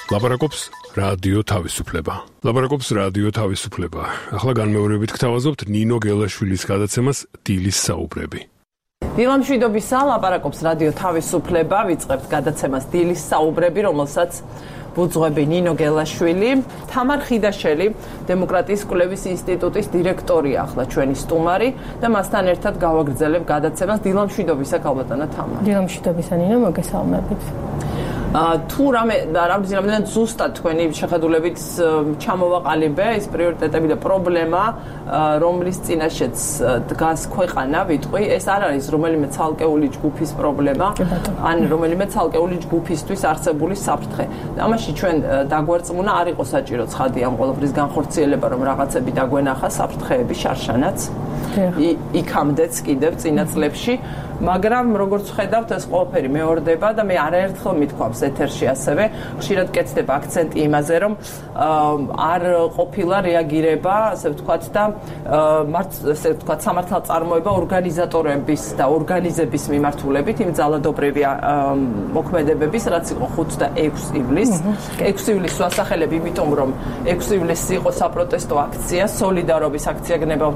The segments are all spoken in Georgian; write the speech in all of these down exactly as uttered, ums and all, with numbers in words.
ლაპარაკობს რადიო თავისუფლება. ლაპარაკობს რადიო თავისუფლება. ახლა განმეორებით გთავაზობთ ნინო გელაშვილის გადაცემას დილის საუბრები. დილამშვიდობისა, ლაპარაკობს რადიო თავისუფლება, ვიწყებთ გადაცემას დილის საუბრები, რომელსაც ბუძღვები ნინო გელაშვილი, თამარ ხიდაშელი, დემოკრატიის კვლევის ინსტიტუტის დირექტორია ახლა ჩვენი სტუმარი და მასთან ერთად გავაგრძელებ გადაცემას დილამშვიდობისა, ქალბატონო თამარ. დილამშვიდობისა ნინო, მოგესალმებით. თუ რამე რამდენად ზუსტად თქვენი შეხედულებით ჩამოვაყალიბე ის პრიორიტეტები და პრობლემა, რომლის წინაშეც დგას ქვეყანა, ვიტყვი, ეს არ არის რომელიმე ცალკეული ჯგუფის პრობლემა, ან რომელიმე ცალკეული ჯგუფისთვის არსებული საფრთხე. ამაში ჩვენ დაგვერწმუნა, არ იყო საჭირო ცხადი ამ ყველაფრის განხორციელება, რომ რაღაცები დაგვენახა, საფრთხეები, შარშანაც. იქამდეც კიდევ წინა წლებში, მაგრამ როგორც ხედავთ, ეს ყველაფერი მეორდება და მე არაერთხელ მithქვავს ეთერში ასევე, ხშირად კეთდება აქცენტი იმაზე, რომ არ ყოფილა რეაგირება, ასე ვთქვათ და მართ, ასე ვთქვათ, სამართალწარმოება ორგანიზატორების და ორგანიზების მიმართულებით იმ ძალადობრივი მოქმედებების, რაც იყო ხუთი და ექვსი ივლისს. ექვსი ივლისს ვასახელებ, იმიტომ რომ ექვსი ივლისს იყო საპროტესტო აქცია, სოლიდარობის აქცია გნებავთ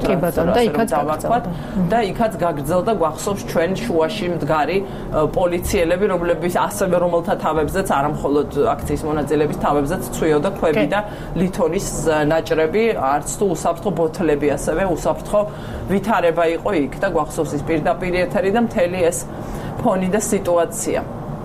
და იქაც გაგრძელდა, გვახსოვს ჩვენ შუაში მდგარი პოლიციელები, რომლებიც ასევე რომელთა თავებზეც, არა მხოლოდ აქციის მონაწილეების თავებზეც ცვიოდა ქვები და ლითონის ნაჭრები, არც თუ უსაფრთხო ბოთლები, ასევე უსაფრთხო ვითარება იყო იქ და გვახსოვს ის პირდაპირ ეთერი და მთელი ეს ფონი და სიტუაცია.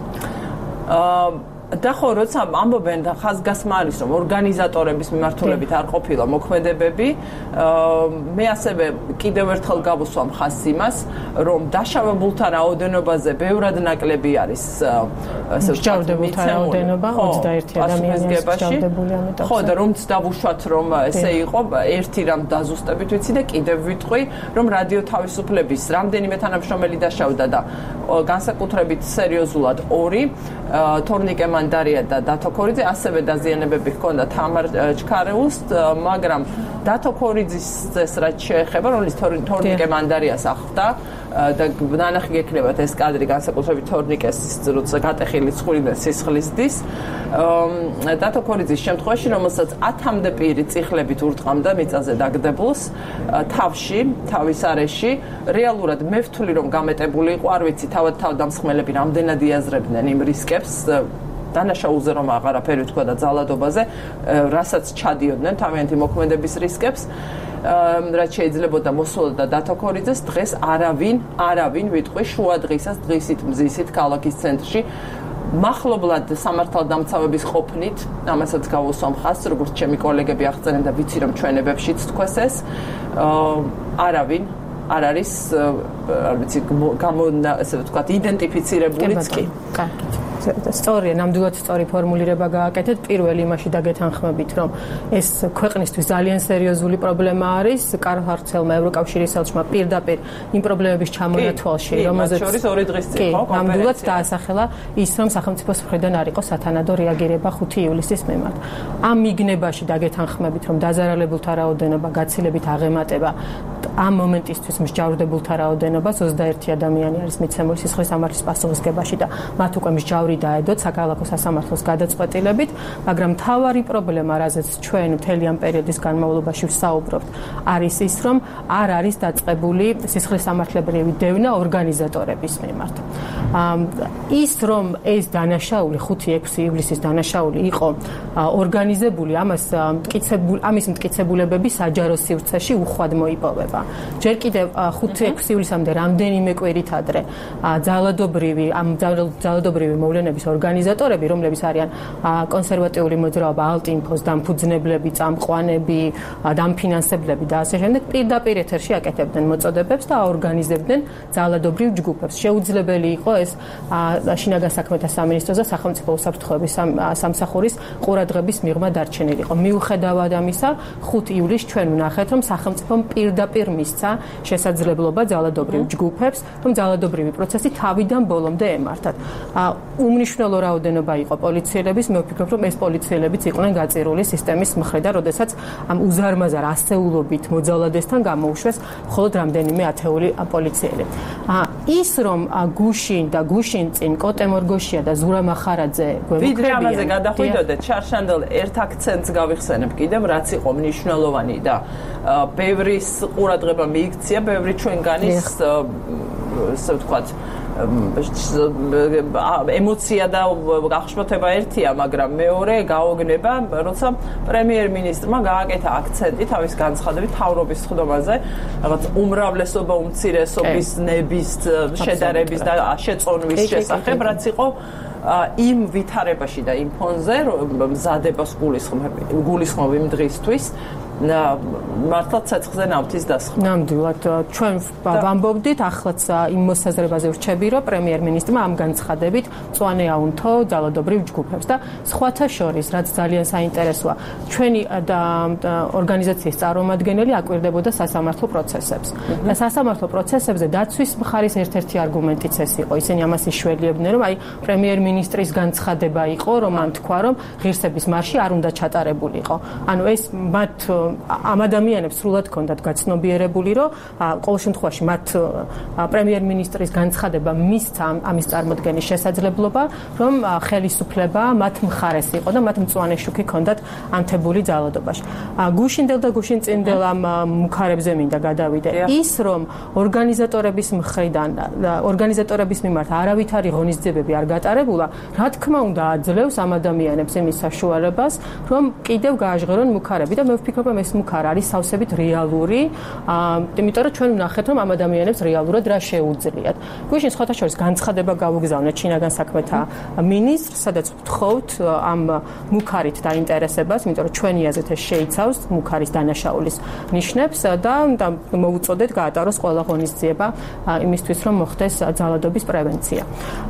და ხო, როცა ამბობენ და ხაზგასმა არის, რომ ორგანიზატორების მიმართულებით არ ყოფილა მოქმედებები, მე ასევე კიდევ ერთხელ გავუსვამ ხაზს იმას, რომ დაშავებულთა რაოდენობაზე ბევრად ნაკლები არის მსჯავრდებულთა რაოდენობა, ოცდაერთი ადამიანი მსჯავრდებული ამიტომ. ხო, და რომც დავუშვათ, რომ ესე იყო, ერთი რამ დაზუსტებით ვიცი და კიდევ ვიტყვი, რომ რადიო თავისუფლების რამდენიმე თანამშრომელი დაშავდა და განსაკუთრებით სერიოზულად ორი, თორნიკე მანდარია და დათო ქორიძე, ასევე დაზიანებები ჰქონდა თამარ ჩქარეულს, მაგრამ დათო ქორიძის ეს რაც შეეხება, რომლის თორნიკე მანდარიას ახლდა და ნანახი გექნებათ ეს კადრი განსაკუთრებით თორნიკეს როცა გატეხილი ცხვირიდან სისხლისდის. დათო ქორიძის შემთხვევაში, რომელსაც ათამდე პირი წიხლებით ურტყამდა მიწაზე დაგდებულს, თავში, თავის არეში, რეალურად მე ვთვლი რომ გამეტებული იყო, არ ვიცი, თავად თავდამსხმელები რამდენად იაზრებდნენ იმ რისკებს, დანაშაულზე რომ აღარაფერი თქვა და ძალადობაზე, რასაც ჩადიოდნენ თავიანთი მოქმედების რისკებს, რაც შეიძლებოდა მოსულა დათო ქორიძეს, დღეს არავინ, არავინ ვიტყვი შუა დღისას, დღისით მზისით ქალაქის ცენტრში მახლობლად სამართალდამცავების ყოფნით, ამასაც გავუსვამ ხაზს, როგორც ჩემი კოლეგები აღწერენ და ვიცი რომ ჩვენებებშიც თქვეს ეს, არავინ არ არის, არ ვიცი, გამო, ასე ვთქვათ, იდენტიფიცირებულიც კი. კარგით. სწორია, ნამდვილად სწორი ფორმულირება გააკეთეთ. პირველი იმაში დაგეთანხმებით, რომ ეს ქვეყნისთვის ძალიან სერიოზული პრობლემა არის. კარლ ჰარცელმა, ევროკავშირის ელჩმა პირდაპირ იმ პრობლემების ჩამონათვალში, რომელზეც შორის ორი დღის წინ ხო, ნამდვილად დაასახელა ის, რომ სახელმწიფოს მხრიდან არ იყო სათანადო რეაგირება ხუთი ივლისის მიმართ. ამ მიგნებაში დაგეთანხმებით, რომ დაზარალებულთა რაოდენობა გაცილებით აღემატება ამ მომენტისთვის მსჯავრდებულთა რაოდენობას, ოცდაერთი ადამიანი არის მიცემული სისხლის სამართლის პასუხისგებაში და მათ უკვე მსჯავრი დაედოთ საქალაქო სასამართლოს გადაწყვეტილებით, მაგრამ მთავარი პრობლემა, რაზეც ჩვენ მთელი ამ პერიოდის განმავლობაში ვსაუბრობთ, არის ის, რომ არ არის დაწყებული სისხლის სამართლებრივი დევნა ორგანიზატორების მიმართ. ის, რომ ეს დანაშაული, ხუთი ექვსი ივლისის დანაშაული იყო ორგანიზებული, ამას მტკიცებული, ამის მტკიცებულებები საჯარო სივრცეში უხვად მოიპოვება. ჯერ კიდევ ხუთი ექვსი ივლისამდე რამდენიმე კვირით ადრე ძალადობრივი, ამ ძალადობრივი მოვლენების ორგანიზატორები, რომლებიც არიან კონსერვატიული მოძრაობა, ალტინფოს, დამფუძნებლები, წამყვანები, დამფინანსებლები და ასე შემდეგ, პირდაპირ ეთერში აკეთებდნენ მოწოდებებს და აორგანიზებდნენ ძალადობრივ ჯგუფებს. შეუძლებელი იყო ეს შინაგან საქმეთა სამინისტროს და სახელმწიფო უსაფრთხოების სამსახურის ყურადღების მიღმა დარჩენილიყო. მიუხედავად ამისა, ხუთი ივლისს ჩვენ ვნახეთ, რომ სახელმწიფომ პირდაპირ მისცა შესაძლებლობა ძალადობრივ ჯგუფებს, რომ ძალადობრივი პროცესი თავიდან ბოლომდე ემართათ. უმნიშვნელო რაოდენობა იყო პოლიციელების, მე ვფიქრობ, რომ ეს პოლიციელებიც იყვნენ გაწირული სისტემის მხრიდან, როდესაც ამ უზარმაზარ ასეულობით მოძალადესთან გამოუშვეს მხოლოდ რამდენიმე ათეული პოლიციელი. ის რომ გუშინ და გუშინ წინ კოტე მორგოშია და ზურა მახარაძე გვემოქმედიან. ვიდრე ამაზე გადახვიდოდეთ, ჩარშანდელ ერთ აქცენტს გავიხსენებ კიდევ, რაც იყო მნიშვნელოვანი და ბევრის ყურადღება მიიქცია, ბევრი ჩვენგანის ასე ვთქვათ ემოცია და აღშფოთება ერთია, მაგრამ მეორე გაოგნება, როცა პრემიერ-მინისტრმა გააკეთა აქცენტი თავის განცხადებით თავრობის ხდომაზე, რაღაც უმრავლესობა უმცირესობის ნების შედარების და შეწონვის შესახებ, რაც იყო იმ ვითარებაში და იმ ფონზე მზადებას გულისხმობ იმ დღისთვის მართლაც ცეცხლზე ნავთის დასხმა. ნამდვილად ჩვენ ვამბობდით, ახლაც იმ მოსაზრებაზე ვრჩები, რომ პრემიერ-მინისტრმა ამ განცხადებით მწვანე აუნთო ძალადობრივ ჯგუფებს და სხვათა შორის, რაც ძალიან საინტერესოა, ჩვენი ორგანიზაციის წარმომადგენელი აკვირდებოდა სასამართლო პროცესებს. და სასამართლო პროცესებზე დაცვის მხარის ერთ-ერთი არგუმენტიც ეს იყო. ისინი ამას იშველიებდნენ, რომ აი პრემიერ-მინისტრის განცხადება იყო, რომ მან თქვა, რომ ღირსების მარში არ უნდა ჩატარებულიყო. ანუ ეს მათ ამ ადამიანებს სრულად ჰქონდათ გაცნობიერებული, რომ ყოველ შემთხვევაში მათ პრემიერ-მინისტრის განცხადება მისცა ამის წარმოქმნის შესაძლებლობა, რომ ხელისუფლება მათ მხარეს იყო და მათ მწვანე შუქი ჰქონდათ ანთებული ძალადობაში. გუშინდელ და გუშინწინდელ ამ მუქარებზე მინდა გადავიდე. ის რომ ორგანიზატორების მხრიდან ორგანიზატორების მიმართ არავითარი ღონისძიებები არ გატარებულა, რა თქმა უნდა აძლევს ამ ადამიანებს იმის საშუალებას, რომ კიდევ გააჟღერონ მუქარები და მე ვფიქრობ, რომ ეს მუქარ არის სავსებით რეალური, იმიტომ რომ ჩვენ ვნახეთ, რომ ამ ადამიანებს რეალურად რა შეუძლიათ. გუშინ სხვათა შორის განცხადება გავუგზავნეთ ჩინაგან საქმეთა მინისტრს, სადაც ვთხოვთ ამ მუქარით დაინტერესებას, იმიტომ რომ ჩვენი აზრით ეს შეიცავს მუქარის დანაშაულის ნიშნებს და მოუწოდეთ გაატაროს ყველა ღონისძიება იმისთვის, რომ მოხდეს ძალადობის პრევენცია.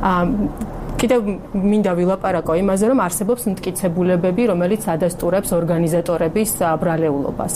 კიდევ მინდა ვილაპარაკო იმაზე, რომ არსებობს მტკიცებულებები, რომელიც ადასტურებს ორგანიზატორების ბრალეულობას.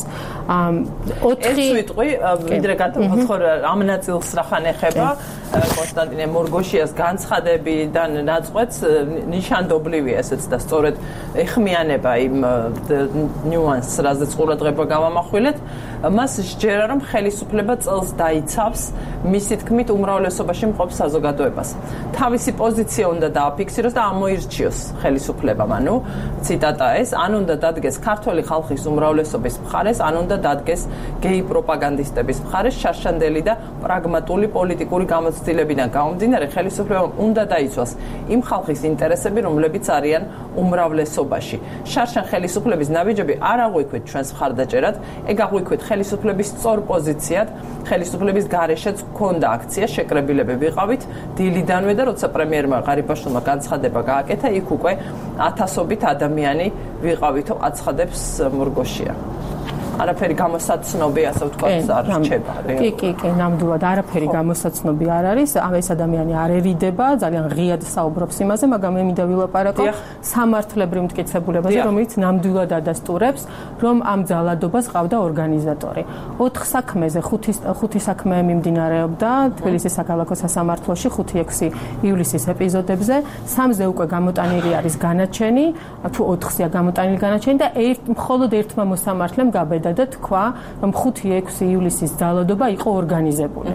ოთხი ვიტყვი, ვიდრე გადავხო ამ ნაწილს რახან ეხება კონსტანტინე მორგოშიას განცხადებიდან ნაწყვეტს ნიშანდობლივია ესეც და სწორედ ეხმიანება იმ ნიუანსს, რაზეც ყურადღება გავამახვილეთ, მას სჯერა, რომ ხელისუფლება წელს დაიცავს მისი თქმით უმრავლესობაში მყოფ საზოგადოებას. თავისი პოზიცია უნდა დააფიქსიროს და ამოირჩიოს ხელისუფლებამ, ანუ ციტატა ეს, ან უნდა დადგეს ქართული ხალხის უმრავლესობის მხარეს, ან უნდა დადგეს გეი პროპაგანდისტების მხარეს, შარშანდელი და პრაგმატული პოლიტიკური გამოცდილებიდან გამომდინარე, ხელისუფლებამ უნდა დაიცვას იმ ხალხის ინტერესები, რომლებიც არიან უმრავლესობაში. შარშან ხელისუფლების ნაბიჯები არ აღვიქვით ჩვენს მხარდაჭერად, ეგ აღვიქვით ხელისუფლების სწორ პოზიციად, ხელისუფლების გარეშეც ჰქონდა აქცია, შეკრებილები ვიყავით დილიდანვე და როცა პრემიერმა ღარიბაშვილმა განცხადება გააკეთა, იქ უკვე ათასობით ადამიანი ვიყავითო აცხადებს მორგოშია. არაფერი გამოსაცნობი, ასე ვთქვათ, არ რჩება. კი, კი, კი, ნამდვილად არაფერი გამოსაცნობი არ არის. ეს ადამიანი არ ერიდება, ძალიან ღიად საუბრობს იმაზე, მაგრამ მე მინდა ვილაპარაკო სამართლებრივ მტკიცებულებაზე, რომელიც ნამდვილად ადასტურებს, რომ ამ ძალადობას ყავდა ორგანიზატორი. ოთხ საქმეზე, ხუთი ხუთი საქმე მიმდინარეობდა თბილისის საქალაქო სასამართლოში ხუთი ექვსი ივლისის ეპიზოდებზე, სამზე უკვე გამოტანილი არის განაჩენი, თუ ოთხზეა გამოტანილი განაჩენი და ერთ მხოლოდ ერთმა მოსამართლემ გაბედა და თქვა, რომ ხუთი ექვსი ივლისის ძალადობა იყო ორგანიზებული.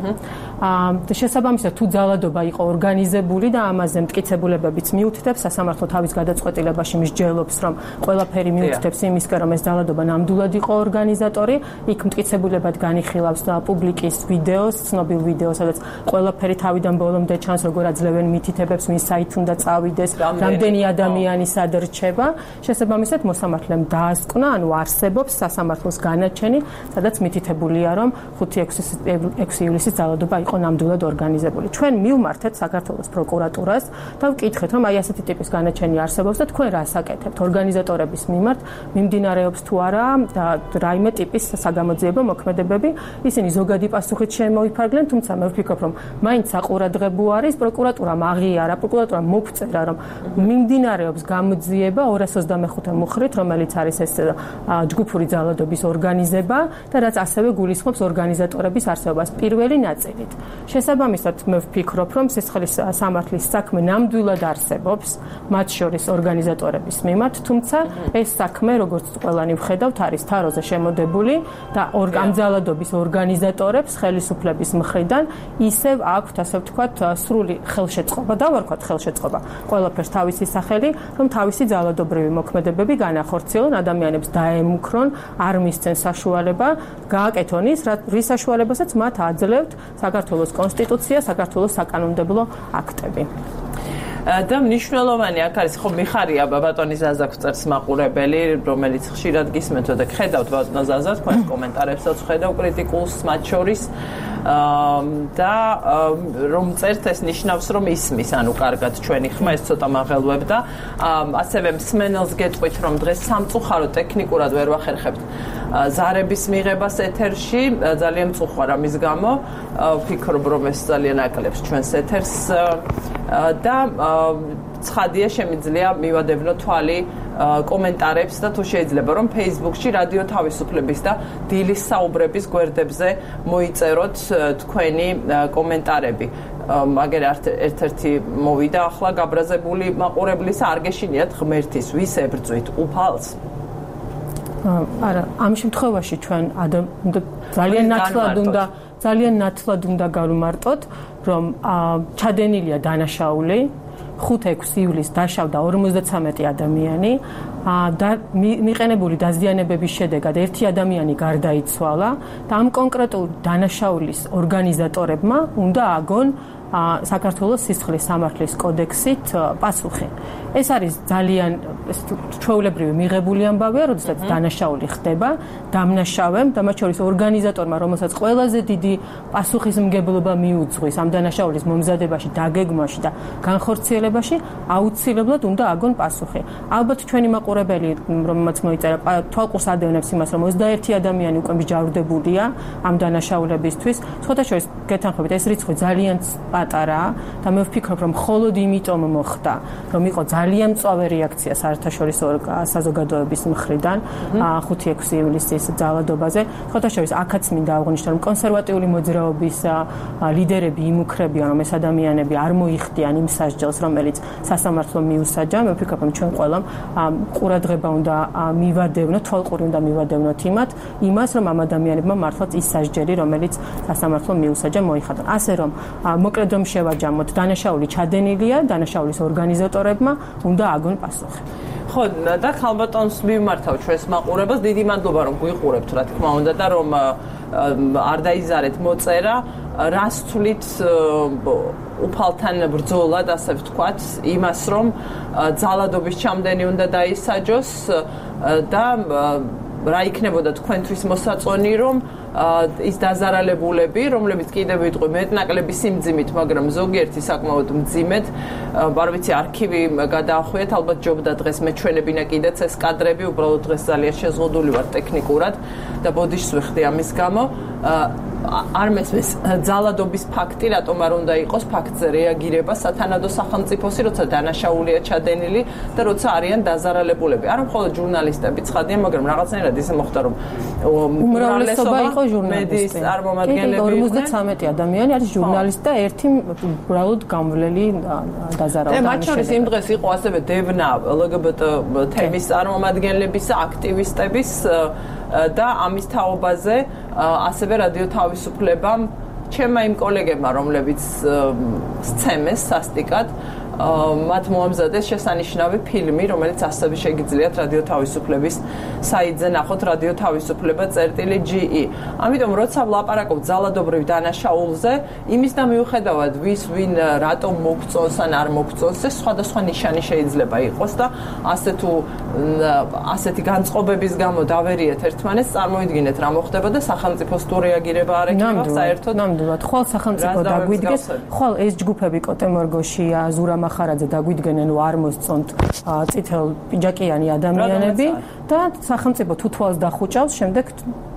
აა შესაბამისად, თუ ძალადობა იყო ორგანიზებული და ამაზე მტკიცებულებებიც მიუთითებს, სასამართლო თავის გადაწყვეტილებაში მსჯელობს, რომ ყველაფერი მიუთითებს იმისკენ, რომ ეს ძალადობა ნამდვილად იყო ორგანიზატორი, იქ მტკიცებულებად განიხილავს პუბლიკის ვიდეოს, ცნობილ ვიდეოს, სადაც ყველაფერი თავიდან ბოლომდე ჩანს, როგორ აძლევენ მითითებებს, მის საით უნდა წავიდეს, რამდენი ადამიანი სად რჩება. შესაბამისად, მოსამართლემ დაასკვნა, ანუ არსებობს სასამართლოს განაჩენი, სადაც მითითებულია, რომ ხუთი ექვსი ივლისის ძალადობა იყო ნამდვილად ორგანიზებული. ჩვენ მივმართეთ საქართველოს პროკურატურას და ვკითხეთ, რომ აი ასეთი ტიპის განაჩენი არსებობს და თქვენ რას აკეთებთ ორგანიზატორების მიმართ, მიმდინარეობს თუ არა და რაიმე ტიპის საგამოძიებო მოქმედებები. ისინი ზოგადი პასუხით შემოიფარგლენ, თუმცა მე ვფიქრობ, რომ მაინც საყურადღებო არის, პროკურატურამ აღიარა, პროკურატურამ მოგწერა, რომ მიმდინარეობს გამოძიება ორას ოცდამეხუთე მუხრით, რომელიც არის ეს ჯგუფური ძალადობის ორგანიზება და რაც ასევე გულისხმობს ორგანიზატორების არსებობას პირველი ნაწილით. შესაბამისად მე ვფიქრობ, რომ სისხლის სამართლის საქმე ნამდვილად არსებობს მათ შორის ორგანიზატორების მიმართ, თუმცა ეს საქმე, როგორც ყველანი ვხედავთ, არის თაროზე შემოდებული და ამ ძალადობის ორგანიზატორებს ხელისუფლების მხრიდან ისევ აქვთ, ასე ვთქვათ, სრული ხელშეწყობა, დავარქვათ ხელშეწყობა, ყველაფერს თავისი სახელი, რომ თავისი ძალადობრივი მოქმედებები განახორციელონ, ადამიანებს დაემუქრონ, არ მისცენ საშუალება, გააკეთონ ის, რის საშუალებასაც მათ აძლევთ საქართველოს კონსტიტუცია, საქართველოს საკანონმდებლო აქტები. და მნიშვნელოვანი აქ არის ხო მიხარია ბატონი ზაზა წერს მაყურებელი, რომელიც ხშირად გისმენთ და ხედავთ ბატონ ზაზას თქვენს კომენტარებსაც ხედავ კრიტიკულს მათ შორის და რომ წერთ ეს ნიშნავს რომ ისმის, ანუ კარგად ჩვენი ხმა ეს ცოტა მაღელვებდა. ასევე მსმენელს გეტყვით რომ დღეს სამწუხაროდ ტექნიკურად ვერ ვახერხებთ ზარების მიღებას ეთერში, ძალიან მწუხვარ ამის გამო, ვფიქრობ რომ ეს ძალიან აკლებს ჩვენს ეთერს და ცხადია შემიძლია მივადევნო თვალი კომენტარებს და თუ შეიძლება რომ Facebook-ში რადიო თავისუფლების და დილის საუბრების გვერდებზე მოიწეროთ თქვენი კომენტარები. მაგერ ერთ-ერთი მოვიდა ახლა გაბრაზებული მაყურებლის, არ გეშინიათ ღმერთის, ვის ებრძვით უფალს? არა, ამ შემთხვევაში ჩვენ ძალიან ნათლად უნდა ძალიან ნათლად უნდა გავმარტოთ, რომ ჩადენილია დანაშაული, ხუთი-ექვსი ივლისს დაშავდა ორმოცდათვრამეტი ადამიანი და მიყენებული დაზიანებების შედეგად ერთი ადამიანი გარდაიცვალა და ამ კონკრეტულ დანაშაულის ორგანიზატორებმა უნდა აგონ საქართველოს სისხლის სამართლის კოდექსით პასუხი. ეს არის ძალიან ჩვეულებრივი მიღებული ამბავია, როდესაც დანაშაული ხდება დამნაშავემ და მათ შორის ორგანიზატორმა, რომელსაც ყველაზე დიდი პასუხისმგებლობა მიუძღვის ამ დანაშაულის მომზადებაში, დაგეგმვაში და განხორციელებაში, აუცილებლად უნდა აგონ პასუხი. ალბათ ჩვენი მაყურებელი, რომელმაც მოიწერა, თვალყურს ადევნებს იმას, რომ ოცდაერთი ადამიანი უკვე მსჯავრდებულია ამ დანაშაულებისთვის. სხვათა შორის გეთანხმებით, ეს რიცხვი ძალიან პატარაა და მე ვფიქრობ, რომ მხოლოდ იმიტომ მოხდა, რომ იყო ძალიან მწვავე რეაქცია საერთაშორისო საზოგადოების მხრიდან ხუთი-ექვსი ივლისის ძალადობაზე. სხვათა შორის აქაც მინდა აღვნიშნო, რომ კონსერვატიული მოძრაობის ლიდერები იმუქრებიან, რომ ეს ადამიანები არ მოიხდიან იმ სასჯელს, რომელიც სასამართლომ მიუსაჯა. მე ვფიქრობ, რომ ჩვენ ყველამ ყურადღება უნდა მივადევნოთ, თვალყური უნდა მივადევნოთ იმათ, იმას, რომ ამ ადამიანებმა მართლაც ის სასჯელი, რომელიც სასამართლომ მიუსაჯა, მოიხადონ. ასე რომ მოკლედ რომ შევაჯამოთ, დანაშაული ჩადენილია, დანაშაულის ორგანიზატორებმა უნდა აგონ პასუხი. ხო, და ხალბატონს მივმართავ ჩვენს მაყურებელს, დიდი მადლობა რომ გვიყურებთ, რა თქმა უნდა, და რომ არ დაიზარეთ მოწერა, რას თვლით უფალთან ბრძოლად, ასე ვთქვათ, იმას რომ ძალადობის ჩამდენი უნდა დაისაჯოს და რა იქნებოდა თქვენთვის მოსაწონი, რომ ის დაზარალებულები, რომლებიც კიდევ ვიტყვი მეტნაკლები სიმძიმით, მაგრამ ზოგიერთი საკმაოდ მძიმედ, არ ვიცი, არქივი გადაახვიეთ, ალბათ ჯობდა დღეს მეჩვენებინა კიდეც ეს კადრები, უბრალოდ დღეს ძალიან შეზღუდული ვარ ტექნიკურად და ბოდიშს ვიხდი ამის გამო. არ მესმის ძალადობის ფაქტი, რატომ არ უნდა იყოს ფაქტზე რეაგირება სათანადო სახელმწიფოსი, როცა დანაშაულია ჩადენილი და როცა არიან დაზარალებულები. არა მხოლოდ ჟურნალისტები ცხადია, მაგრამ რაღაცნაირად ისე მოხდა, რომ უმრავლესობა იყო ჟურნალისტები. წარმომადგენლები ორმოცდათვრამეტი ადამიანი არის ჟურნალისტი და ერთი უბრალოდ გამვლელი დაზარალდა. მათ შორის იმ დღეს იყო ასევე დევნა ლგბტ თემის წარმომადგენლების, აქტივისტების და ამის თაობაზე ასევე რადიო თავისუფლებამ, ჩემმა იმ კოლეგებმა, რომლებიც სცემეს სასტიკად, მათ მოამზადეს შესანიშნავი ფილმი, რომელიც ასევე შეგიძლიათ რადიო თავისუფლების საიტზე ნახოთ, რადიო თავისუფლება წერტილი ჯი ი. ამიტომ როცა ვლაპარაკობ ძალადობრივ დანაშაულზე, იმის და მიუხედავად ვის ვინ რატომ მოგწონს ან არ მოგწონს, ეს სხვადასხვა ნიშანი შეიძლება იყოს და ასე თუ ასეთი განწყობების გამო დავერიეთ ერთმანეთს, წარმოიდგინეთ რა მოხდება და სახელმწიფოს თუ რეაგირება არ ექნება საერთოდ. ნამდვილად, ხვალ სახელმწიფო დაგვიდგეს, ხვალ ეს ჯგუფები კოტემორგოშია, ზურა მახარაძე დაგვიდგენენ, რომ არ მოსწონთ წითელ პიჯაკიანი ადამიანები და სახელმწიფო თუ თვალს დახუჭავს, შემდეგ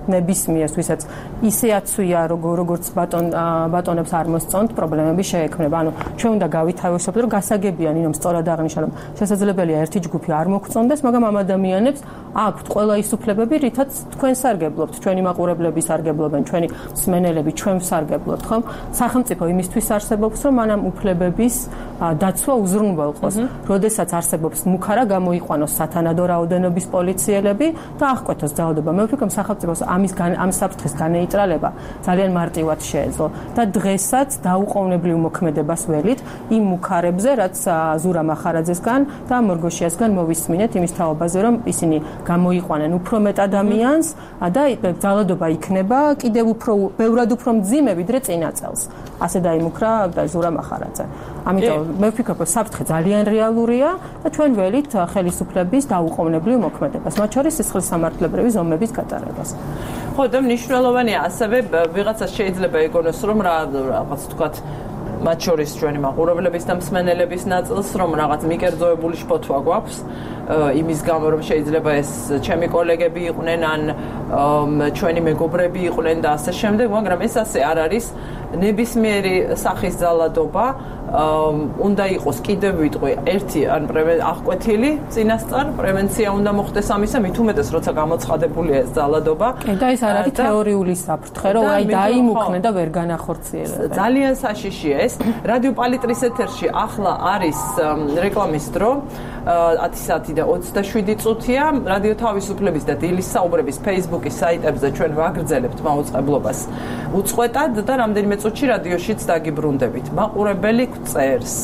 ნებისმიერს, ვისაც ისე აცვია, როგორც ბატონ ბატონებს არ მოსწონთ, პრობლემები შეექმნება. ანუ ჩვენ უნდა გავითავისოთ, რომ გასაგებია ნინომ სწორად აღნიშნა, რომ შესაძლებელია ერთი ჯგუფი არ მოგწონდეს, მაგრამ ამ ადამიანებს აქვთ ყველა ის უფლებები, რითაც თქვენ სარგებლობთ, ჩვენი მაყურებლები სარგებლობენ, ჩვენი მსმენელები, ჩვენ ვსარგებლობთ, ხომ? სახელმწიფო იმისთვის არსებობს, რომ ამ უფლებების დაცვა უზრუნველყოს. როდესაც არსებობს მუქარა, გამოიყვანოს სათანადო რაოდენობის პოლიციელები და აღკვეთოს ძალადობა. მე ვფიქრობ, სახელმწიფოს ამის ამ საფრთხის განეიტრალება ძალიან მარტივად შეეძლო და დღესაც დაუყოვნებლივ მოქმედებას ველით იმ მუქარებზე, რაც ზურა მახარაძესგან და მორგოშიასგან მოვისმინეთ იმის თაობაზე, რომ ისინი გამოიყვანენ უფრო მეტ ადამიანს და ძალადობა იქნება კიდევ უფრო ბევრად უფრო მძიმე ვიდრე წინა წელს. ასე დაიმუქრა ზურა მახარაძე. ამიტომ მე ვფიქრობ, რომ საფრთხე ძალიან რეალურია და ჩვენ ველით ხელისუფლების დაუყოვნებლივ მოქმედებას, მათ შორის სისხლის სამართლებრივი ზომების გატარებას. ხო, და მნიშვნელოვანია ასევე ვიღაცას შეიძლება ეგონოს, რომ რაღაც თქვათ მათ შორის ჩვენი მაყურებლების და მსმენელების ნაწილს, რომ რაღაც მიკერძოებული შფოთვა გვაქვს იმის გამო, რომ შეიძლება ეს ჩემი კოლეგები იყვნენ ან ჩვენი მეგობრები იყვნენ და ასე შემდეგ, მაგრამ ეს ასე არ არის. ნებისმიერი სახის ძალადობა უნდა იყოს კიდევ ვიტყვი ერთი ან აღკვეთილი წინასწარ პრევენცია უნდა მოხდეს ამისა, მით უმეტეს როცა გამოცხადებულია ეს ძალადობა. და ეს არ არის თეორიული საფრთხე, რომ აი დაიმუქნე და ვერ განახორციელებენ. ძალიან საშიშია ეს. რადიო პალიტრის ეთერში ახლა არის რეკლამის დრო, ათი საათი და ოცდაშვიდი წუთია. რადიო თავისუფლების და დილის საუბრების Facebook-ის საიტებზე ჩვენ ვაგრძელებთ მაუწყებლობას უწყვეტად და რამდენიმე წუთში რადიოშიც დაგიბრუნდებით. მაყურებელი წერს.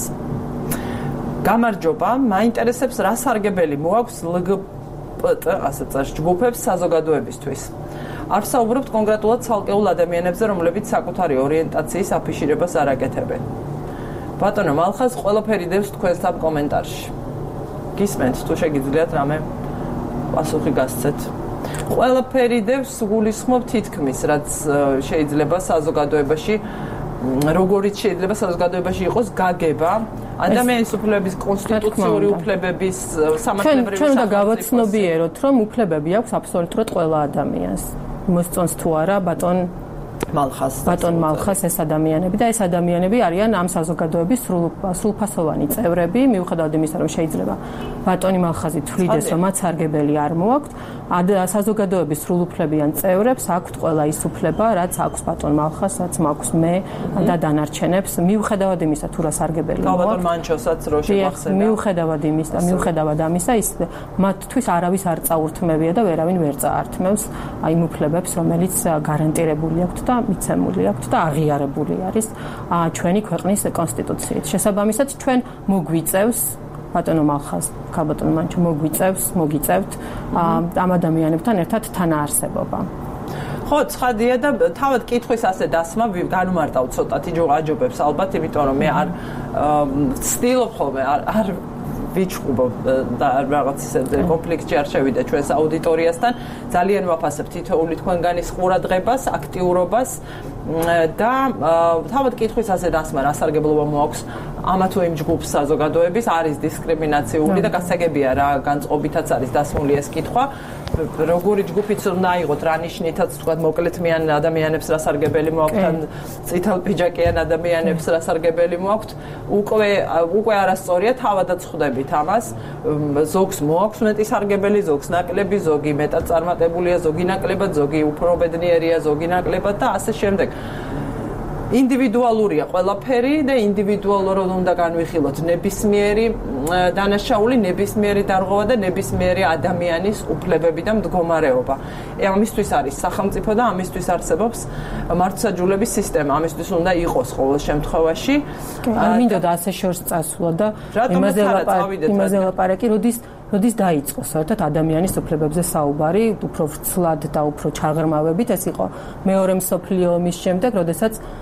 გამარჯობა, მაინტერესებს რა სარგებელი მოაქვს ლგბტ, ასე წერს, ჯგუფებს საზოგადოებისთვის. არ ვსაუბრობთ კონკრეტულად ცალკეულ ადამიანებზე, რომლებიც საკუთარი ორიენტაციის აფიშირებას არ აკეთებენ. ბატონო მალხას ყველაფერი დევს თქვენს ამ კომენტარში. გისმენთ, თუ შეგიძლიათ რამე პასუხი გასცეთ. ყველაფერი დევს გულისხმობ თითქმის, რაც შეიძლება საზოგადოებაში როგორიც შეიძლება საზოგადოებაში იყოს გაგება ადამიანის უფლებების კონსტიტუციური უფლებების სამართლებრივი ჩვენ უნდა გავაცნობიეროთ, რომ უფლებები აქვს აბსოლუტურად ყველა ადამიანს. მოსწონს თუ არა ბატონ მალხას ბატონ მალხას ეს ადამიანები და ეს ადამიანები არიან ამ საზოგადოების სრულფასოვანი წევრები, მიუხედავად იმისა, რომ შეიძლება ბატონი მალხაზი თვლიდეს, რომ მათ სარგებელი არ მოაქვთ, საზოგადოების სრულუფლებიან წევრებს აქვთ ყველა ის უფლება, რაც აქვს ბატონ მალხას, რაც მაქვს მე და დანარჩენებს, მიუხედავად იმისა, თუ რა სარგებელი მოაქვთ. ბატონ მანჩოსაც რო შევახსენე. მიუხედავად იმისა, მიუხედავად ამისა, ის მათთვის არავის არ წაურთმევია და ვერავინ ვერ წაართმევს აი იმ უფლებებს, რომელიც გარანტირებული აქვთ და მიცემული აქვთ და აღიარებული არის ჩვენი ქვეყნის კონსტიტუციით. შესაბამისად, ჩვენ მოგვიწევს ბატონო მალხას, ქალბატონო მანჩო მოგვიწევს, მოგიწევთ ამ ადამიანებთან ერთად თანაარსებობა. ხო, ცხადია და თავად კითხვის ასე დასმა განუმარტავ ცოტათი აჯობებს ალბათ, იმიტომ რომ მე არ ვცდილობ ხოლმე არ ვიჩხუბობ და რაღაც ისე კონფლიქტში არ შევიდე ჩვენს აუდიტორიასთან. ძალიან ვაფასებ თითოეული თქვენგანის ყურადღებას, აქტიურობას და თავად კითხვის ასე დასმა რა სარგებლობა მოაქვს ამა თუ იმ ჯგუფს საზოგადოების არის დისკრიმინაციული და გასაგებია რა განწყობითაც არის დასმული ეს კითხვა. როგორი ჯგუფიც უნდა აიღოთ, რა ნიშნითაც თქვა მოკლეთმიან ადამიანებს რა სარგებელი მოაქვთ ან წითელპიჯაკიან ადამიანებს რა სარგებელი მოაქვთ, უკვე უკვე არასწორია, თავადაც ხვდებით ამას. ზოგს მოაქვს მეტი სარგებელი, ზოგს ნაკლები, ზოგი მეტად წარმატებულია, ზოგი ნაკლებად, ზოგი უფრო ბედნიერია, ზოგი ნაკლებად და ასე შემდეგ. ინდივიდუალურია ყველაფერი და ინდივიდუალურად უნდა განვიხილოთ ნებისმიერი დანაშაული, ნებისმიერი დარღვევა და ნებისმიერი ადამიანის უფლებები და მდგომარეობა. ამისთვის არის სახელმწიფო და ამისთვის არსებობს მართლმსაჯულების სისტემა. ამისთვის უნდა იყოს ყოველ შემთხვევაში. არ მინდოდა ასე შორს წასვლა და იმაზე ლაპარაკი, როდის როდის დაიწყო საერთოდ ადამიანის უფლებებზე საუბარი, უფრო ვრცლად და უფრო ჩაღრმავებით, ეს იყო მეორე მსოფლიო ომის შემდეგ, როდესაც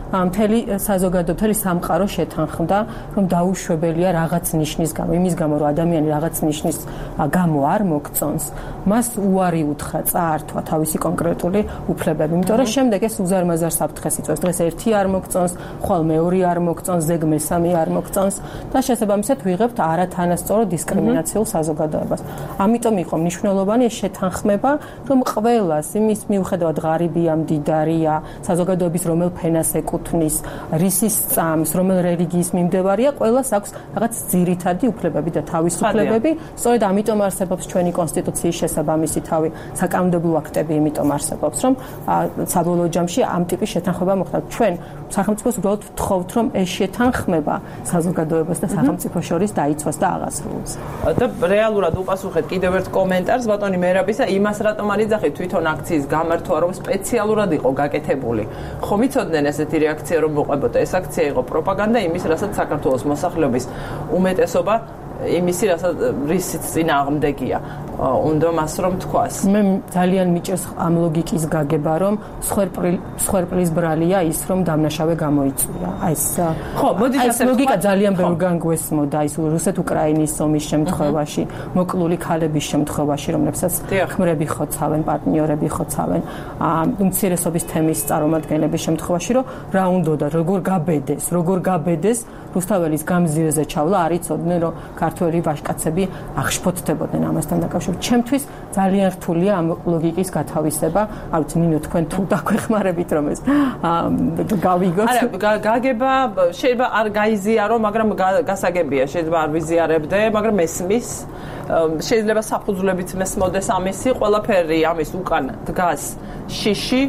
მთელი საზოგადო, მთელი სამყარო შეთანხმდა, რომ დაუშვებელია რაღაც ნიშნის გამო, იმის გამო, რომ ადამიანი რაღაც ნიშნის გამო არ მოგწონს, მას უარი უთხრა წაართვა თავისი კონკრეტული უფლებები. იმიტომ რომ შემდეგ ეს უზარმაზარ საფრთხეს იწვევს. დღეს ერთი არ მოგწონს, ხვალ მეორე არ მოგწონს, ზეგ მესამე არ მოგწონს და შესაბამისად ვიღებთ არათანასწორო დისკრიმინაციულ საზოგადოებას. ამიტომ იყო მნიშვნელოვანი ეს შეთანხმება, რომ ყველას იმის მიუხედავად ღარიბია, მდიდარია, საზოგადოების რომელ ფენას ეკუთვნის, რისის სწამს, რომელ რელიგიის მიმდევარია, ყველას აქვს რაღაც ძირითადი უფლებები და თავისუფლებები. სწორედ ამიტომ არსებობს ჩვენი კონსტიტუციის შესაბამისი თავი, საკანონმდებლო აქტები იმიტომ არსებობს, რომ საბოლოო ჯამში ამ ტიპის შეთანხმება მოხდა. ჩვენ სახელმწიფოს უბრალოდ ვთხოვთ, რომ ეს შეთანხმება საზოგადოებას და სახელმწიფოს შორის დაიცვას და აღასრულოს. და რეალურად უპასუხეთ კიდევ ერთ კომენტარს ბატონი მერაბისა, იმას რატომ არ იძახით თვითონ აქციის გამართვა, რომ სპეციალურად იყო გაკეთებული. ხომ იცოდნენ ესეთი რეაქცია რომ მოყვებოდა, ეს აქცია იყო პროპაგანდა იმის, რასაც საქართველოს მოსახლეობის უმეტესობა იმისი, რასაც რისიც წინააღმდეგია. უნდა მას რომ თქვას. მე ძალიან მიჭერს ამ ლოგიკის გაგება, რომ სხერპლის ბრალია ის, რომ დამნაშავე გამოიწვია. აი ეს ხო, მოდით ასე ლოგიკა ძალიან ბევრგან გვესმოდა, ის რუსეთ-უკრაინის ომის შემთხვევაში, მოკლული ქალების შემთხვევაში, რომლებსაც ქმრები ხოცავენ, პარტნიორები ხოცავენ, უმცირესობის თემის წარმომადგენლების შემთხვევაში, რომ რა უნდოდა, როგორ გაბედეს, როგორ გაბედეს რუსთაველის გამზირზე ჩავლა, არ იცოდნენ, რომ ქართველი ვაჟკაცები აღშფოთდებოდნენ ამასთან დაკავშირებით. ჩემთვის ძალიან რთულია ამ ლოგიკის გათავისება. არ ვიცი, ნინო თქვენ თუ დაგვეხმარებით რომ ეს გავიგოთ. არა, გაგება შეიძლება არ გაიზიარო, მაგრამ გასაგებია, შეიძლება არ ვიზიარებდე, მაგრამ მესმის შეიძლება საფუძვლებით მესმოდეს ამისი, ყველაფერი ამის უკან დგას შიში.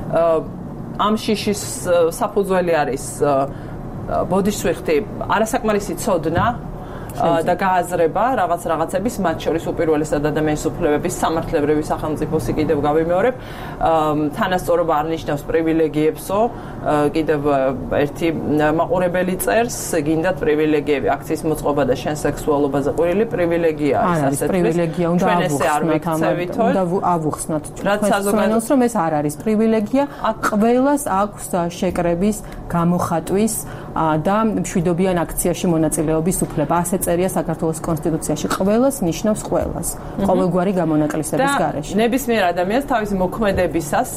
ამ შიშის საფუძველი არის ბოდიშსვიხტი, არასაკმარისი ცოდნა და გააზრება რაღაც რაღაცების, მათ შორის უპირველესად ადამიანის უფლებების, სამართლებრივი სახელმწიფოსი კიდევ გავიმეორებ, თანასწორობა არ ნიშნავს პრივილეგიებსო, კიდევ ერთი მაყურებელი წერს, გინდათ პრივილეგიები, აქციის მოწყობა და შენ სექსუალობაზე ყვირილი პრივილეგია არის ასეთ პრივილეგია, უნდა ავუხსნათ, უნდა ავუხსნათ ჩვენს, რომ ეს არ არის პრივილეგია, ყველას აქვს შეკრების, გამოხატვის და მშვიდობიან აქციაში მონაწილეობის უფლება. ასე წერია საქართველოს კონსტიტუციაში. ყველას ნიშნავს ყველას. ყოველგვარი გამონაკლისების გარეშე. ნებისმიერ ადამიანს თავისი მოქმედებისას,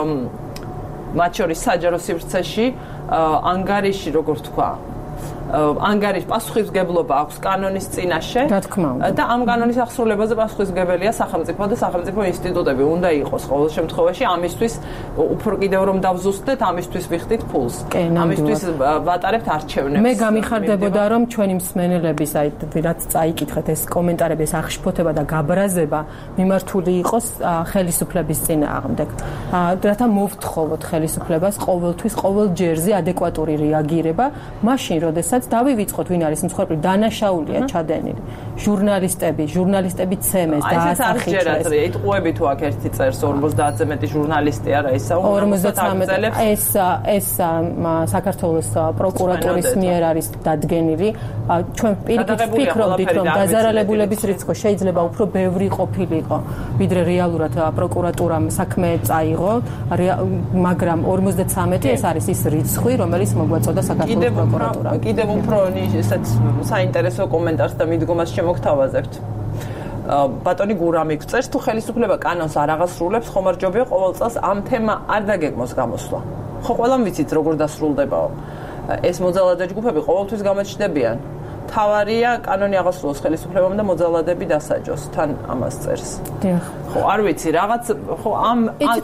მათ შორის საჯარო სივრცეში, ანგარიში, როგორ თქვა, ანგარიშ პასუხისმგებლობა აქვს კანონის წინაშე და ამ კანონის აღსრულებაზე პასუხისმგებელია სახელმწიფო და სახელმწიფო ინსტიტუტები. უნდა იყოს ყოველ შემთხვევაში ამისთვის უფრო კიდევ რომ დავზუსტდეთ, ამისთვის ვიხდით ფულს. ამისთვის ვატარებთ არჩევნებს. მე გამიხარდებოდა რომ ჩვენი მსმენელების აი რაც წაიკითხეთ ეს კომენტარები, ეს აღშფოთება და გაბრაზება მიმართული იყოს ხელისუფლების წინააღმდეგ. რათა მოვთხოვოთ ხელისუფლებას ყოველთვის ყოველ ჯერზე ადეკვატური რეაგირება, მაშინ როდესაც დავივიწყოთ ვინ არის მსხვერპლი, დანაშაულია ჩადენილი ჟურნალისტები, ჟურნალისტები ცემეს და ასახიჩეს. აი ეს იტყუები თუ აქ ერთი წერს ორმოცდაათზე მეტი ჟურნალისტი არა ისა ორმოცდაათი ეს ეს საქართველოს პროკურატურის მიერ არის დადგენილი. ჩვენ პირიქით ვფიქრობთ, რომ დაზარალებულების რიცხვი შეიძლება უფრო ბევრი ყოფილიყო, ვიდრე რეალურად პროკურატურამ საქმე წაიღო, მაგრამ ორმოცდათვრამეტი ეს არის ის რიცხვი, რომელიც მოგვაწოდა საქართველოს პროკურატურამ. კიდევ უფრო ისეთ საინტერესო კომენტარს და მიდგომას შემოგთავაზებთ. ბატონი გურამი გწერს, თუ ხელისუფლება კანონს არ აღასრულებს, ხომ არ ჯობია ყოველ წელს ამ თემა არ დაგეგმოს გამოსვლა. ხო, ყველამ ვიცით როგორ დასრულდებაო. ეს მოძალადე ჯგუფები ყოველთვის გამოჩნდებიან. თავარია კანონი აღასრულოს ხელისუფლებამ და მოძალადები დასაჯოს, თან ამას წერს. დიახ. ხო, არ ვიცი, რაღაც ხო ამ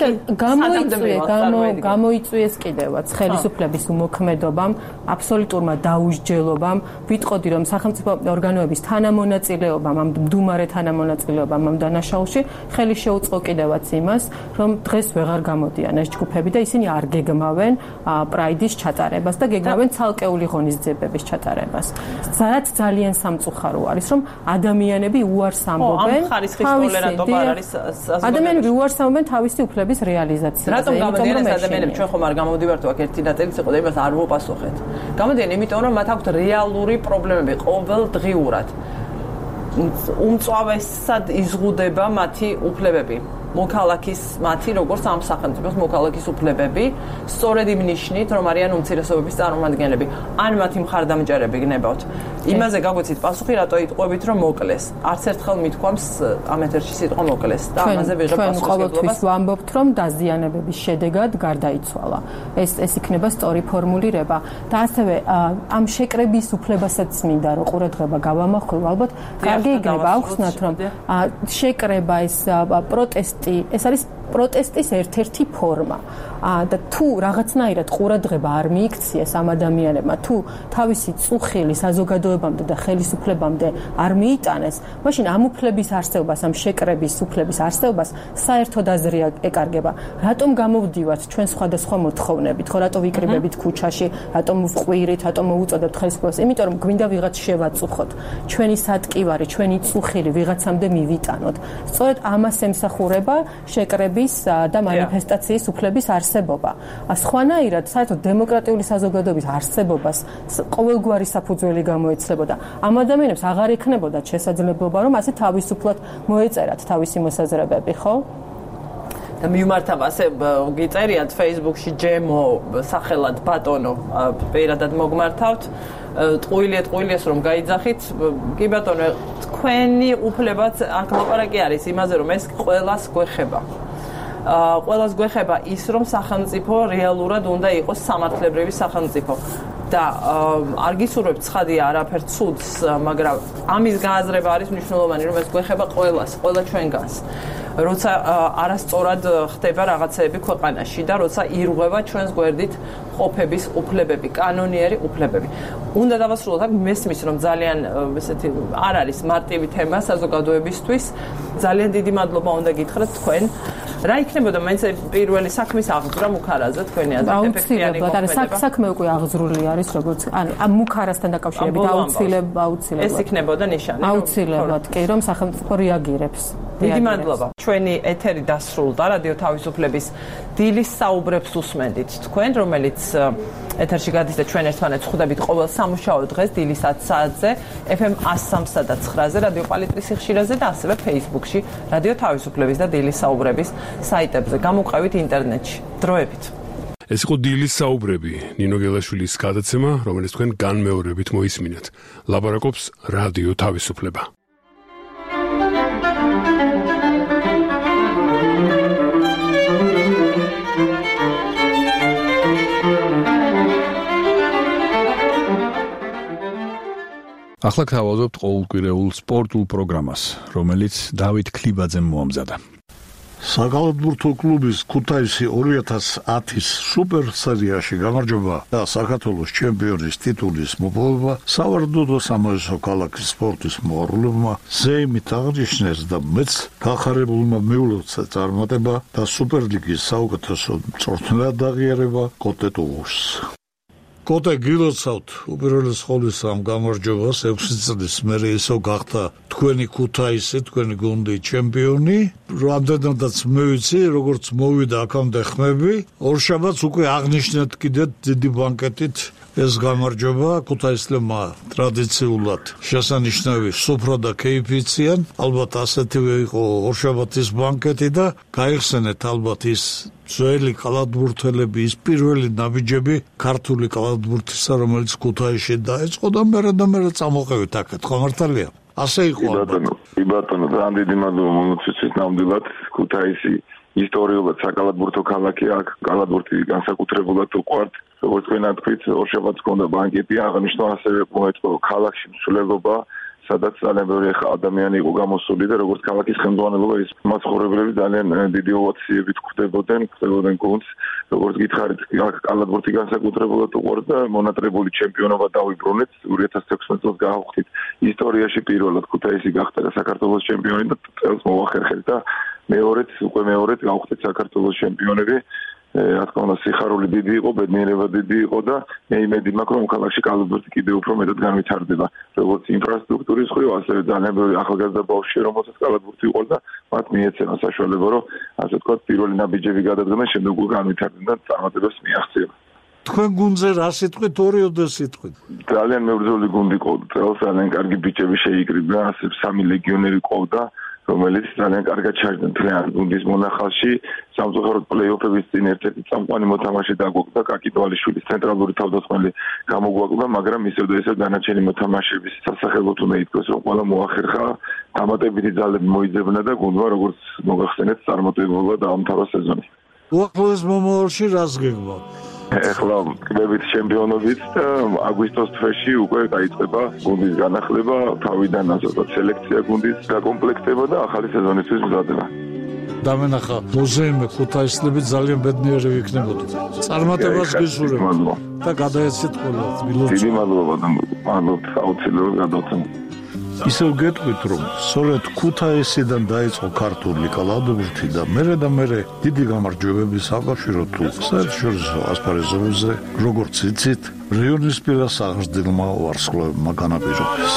გამოიწვია, გამოიწვიეს კიდევაც ხელისუფლების უმოქმედობამ, აბსოლუტურმა დაუსჯელობამ, ვიტყოდი რომ სახელმწიფო ორგანოების თანამონაწილეობამ, ამ მდუმარე თანამონაწილეობამ ამ დანაშაულში ხელი შეუწყო კიდევაც იმას, რომ დღეს ვეღარ გამოდიან ეს ჯგუფები და ისინი არ გეგმავენ პრაიდის ჩატარებას და გეგმავენ ცალკეული ღონისძიებების ჩატარებას. რაც ძალიან სამწუხარო არის, რომ ადამიანები უარს ამბობენ თავისი ადამიანები უარს ამბობენ თავისი უფლების რეალიზაციაზე. რატომ გამოდიან ეს ადამიანები? ჩვენ ხომ არ გამოვდივართ აქ ერთი ნაწილიც იყო და იმას არ ვუპასუხეთ. გამოდიან იმიტომ, რომ მათ აქვთ რეალური პრობლემები ყოველდღიურად. უმწვავესად იზღუდება მათი უფლებები. მოქალაქის მათი როგორც ამ სახელმწიფოს მოქალაქის უფლებები, სწორედ იმ ნიშნით, რომ არიან უმცირესობების წარმომადგენლები, ან მათი მხარდამჭერები გნებავთ. იმაზე გაგვიცით პასუხი, რატო იტყვებით, რომ მოკლეს. არც ერთხელ მithქვამს ამ ეთერში სიტყვა მოკლეს და ამაზე ვიღებ პასუხისმგებლობას. ჩვენ ყოველთვის ვამბობთ, რომ დაზიანებების შედეგად გარდაიცვალა. ეს ეს იქნება სწორი ფორმულირება და ასევე ამ შეკრების უფლებასაც მინდა რომ ყურადღება გავამახვილო. ალბათ კარგი იქნება აუხსნათ, რომ შეკრება ეს პროტესტი, ეს არის პროტესტის ერთ-ერთი ფორმა. და თუ რაღაცნაირად ყურადღება არ მიიქციეს ამ ადამიანებმა, თუ თავისი წუხილი საზოგადოებამდე და ხელისუფლებამდე არ მიიტანეს, მაშინ ამ უფლების არსებობას, ამ შეკრების უფლების არსებობას საერთოდ აზრი ეკარგება. რატომ გამოვდივართ ჩვენ სხვადასხვა მოთხოვნებით, ხო რატო ვიკრიბებით ქუჩაში, რატომ ვყვირით, რატომ მოუწოდებთ ხელისუფლებას? იმიტომ რომ გვინდა ვიღაც შევაწუხოთ. ჩვენი სატკივარი, ჩვენი წუხილი ვიღაცამდე მივიტანოთ. სწორედ ამას ემსახურება შეკრები და მანიფესტაციის უფლების არსებობა. სხვანაირად საერთოდ დემოკრატიული საზოგადოების არსებობას ყოველგვარი საფუძველი გამოეცლებოდა. ამ ადამიანებს აღარ ექნებოდათ შესაძლებლობა, რომ ასე თავისუფლად მოეწერათ თავისი მოსაზრებები, ხო? და მიმართავ ასე გიწერიათ Facebook-ში ჯემო სახელად ბატონო პირადად მოგმართავთ. ტყუილია ტყუილიას რომ გაიძახით, კი ბატონო, თქვენი უფლებაც აქ ლაპარაკი არის იმაზე, რომ ეს ყველას გვეხება. ყველას გვეხება ის, რომ სახელმწიფო რეალურად უნდა იყოს სამართლებრივი სახელმწიფო. და არ გისურვებთ ცხადია არაფერ ცუდს, მაგრამ ამის გააზრება არის მნიშვნელოვანი, რომ ეს გვეხება ყველას, ყველა ჩვენგანს. როცა არასწორად ხდება რაღაცეები ქვეყანაში და როცა ირღვევა ჩვენს გვერდით ყოფების უფლებები, კანონიერი უფლებები. უნდა დავასრულოთ, აქ მესმის, რომ ძალიან ესეთი არ არის მარტივი თემა საზოგადოებისთვის. ძალიან დიდი მადლობა უნდა გითხრათ თქვენ. რა იქნებოდა მეც პირველი საქმის აღძვრა მუქარაზე თქვენი აზრით ეფექტიანი მოქმედება? საქმე უკვე აღძრული არის, როგორც ანუ ამ მუქარასთან დაკავშირებით აუცილებლად აუცილებლად. ეს იქნებოდა ნიშანი. აუცილებლად კი, რომ სახელმწიფო რეაგირებს. დიდი მადლობა. ჩვენი ეთერი დასრულდა, რადიო თავისუფლების დილის საუბრებს უსმენდით თქვენ, რომელიც ეთერში გადის და ჩვენ ერთმანეთს ხვდებით ყოველ სამუშაო დღეს დილის ათი საათზე ეფ ემ one oh three და nine-ზე რადიო პალიტრის სიხშირეზე და ასევე Facebook-ში რადიო თავისუფლების და დილის საუბრების საიტებზე. გამოყევით ინტერნეტში. დროებით. ეს იყო დილის საუბრები, ნინო გელაშვილის გადაცემა, რომელიც თქვენ განმეორებით მოისმინეთ. ლაპარაკობს რადიო თავისუფლება. ახლა გთავაზობთ ყოველკვირეულ სპორტულ პროგრამას, რომელიც დავით ქლიბაძემ მოამზადა. საკალათბურთო კლუბის ქუთაისი ორი ათას ათის სუპერ სერიაში გამარჯვება და საქართველოს ჩემპიონის ტიტულის მოპოვება სავარაუდო სამოესო ქალაქის სპორტის მოყვარულებმა ზეიმით აღნიშნეს და მეც გახარებულმა მიულოცა წარმატება და სუპერლიგის საუკეთესო მწვრთნელად აღიარება კოტე ტუღურს. კოტე გილოცავთ უპირველეს ყოვლისა ამ გამარჯვებას ექვსი წლის მერე ისო გახდა თქვენი ქუთაისი, თქვენი გუნდი ჩემპიონი. რამდენადაც მივიცი, როგორც მოვიდა აქამდე ხმები, ორშაბათს უკვე აღნიშნეთ კიდევ დიდი ბანკეტით ეს გამარჯვება ქუთაისლებმა ტრადიციულად შესანიშნავი სუფრა და კეიფიციან. ალბათ ასეთივე იყო ორშაბათის ბანკეტი და გაიხსენეთ ალბათ ის ძველი კალათბურთელები, ის პირველი ნაბიჯები ქართული კალათბურთისა, რომელიც ქუთაისში დაიწყო და მერე და მერე წამოყევით აქეთ, ხო მართალია? ასე იყო ალბათ. კი ბატონო, ძალიან დიდი მადლობა მომწვევით ნამდვილად. ქუთაისი ისტორიულად საკალათბურთო ქალაქია, აქ კალათბურთი განსაკუთრებულად უყვართ. როგორც თქვენ თქვით, ორშაბათს ჰქონდა ბანკეტი, აღნიშნო ასევე მოეწყო ქალაქში მსვლელობა, სადაც ძალიან ბევრი ადამიანი იყო გამოსული და როგორც ქალაქის ხელმძღვანელობა ის მაცხოვრებლები ძალიან დიდი ოვაციებით ხვდებოდნენ, ხვდებოდნენ გუნდს. როგორც გითხარით, კალათბურთი განსაკუთრებულად უყვართ და მონატრებული ჩემპიონობა დავიბრუნეთ. ორი ათას თექვსმეტ წელს გავხდით ისტორიაში პირველად ქუთაისი გახდა საქართველოს ჩემპიონი და წელს მოვახერხეთ და მეორედ, უკვე მეორედ გავხდით საქართველოს ჩემპიონები. რა თქმა უნდა, სიხარული დიდი იყო, ბედნიერება დიდი იყო და მე იმედი მაქვს, რომ ქალაქში კალათბურთი კიდევ უფრო მეტად განვითარდება. როგორც ინფრასტრუქტურის მხრივ, ასევე ძალიან ბევრი ახალგაზრდა ბავშვია, რომელსაც კალათბურთი უყვარს და მათ მიეცემა საშუალება, რომ ასე ვთქვათ, პირველი ნაბიჯები გადადგმენ, შემდეგ უკვე განვითარდნენ და წარმატებას მიაღწიონ. თქვენ გუნდზე რა სიტყვით ორიოდე სიტყვით? ძალიან მებრძოლი გუნდი ყავდა. წელს ძალიან კარგი ბიჭები შეიკრიბა, ასე სამი ლეგიონერი ყავდა, რომელიც ძალიან კარგად ჩაჯდა მთლიან გუნდის მონახალში. სამწუხაროდ პლეი-ოფების წინ ერთ-ერთი წამყვანი მოთამაშე დაგვაკვდა, კაკი დვალიშვილის ცენტრალური თავდამსხმელი გამოგვაკვდა, მაგრამ ისევ და ისევ დანარჩენი მოთამაშეების სასახელოდ უნდა ითქვას, რომ ყველა მოახერხა, დამატებითი ძალები მოიძებნა და გუნდმა როგორც მოგახსენეთ, წარმატებულად დაამთავრა სეზონი. უახლოეს მომავალში რას გეგმავთ? ეხლა კრებით ჩემპიონობით და აგვისტოს თვეში უკვე დაიწყება გუნდის განახლება, თავიდან ასოთა სელექცია გუნდის გაკომპლექტება და ახალი სეზონისთვის მზადდება. დამენახა მოზეიმე ქუთაისლები ძალიან ბედნიერი იქნებოდა. წარმატებას გისურვებ და გადაეცეთ ყველას. დიდი მადლობა და მადლობთ აუცილებლად გადავცემ. ისევ გეტყვით, რომ სწორედ ქუთაისიდან დაიწყო ქართული კალათბურთი და მერე და მერე დიდი გამარჯვებები საკავშირო თუ საერთაშორისო ასპარეზობებზე, როგორც იცით, რაიონის პირას აღზრდილმა ვარსკვლავებმა განაპირობეს.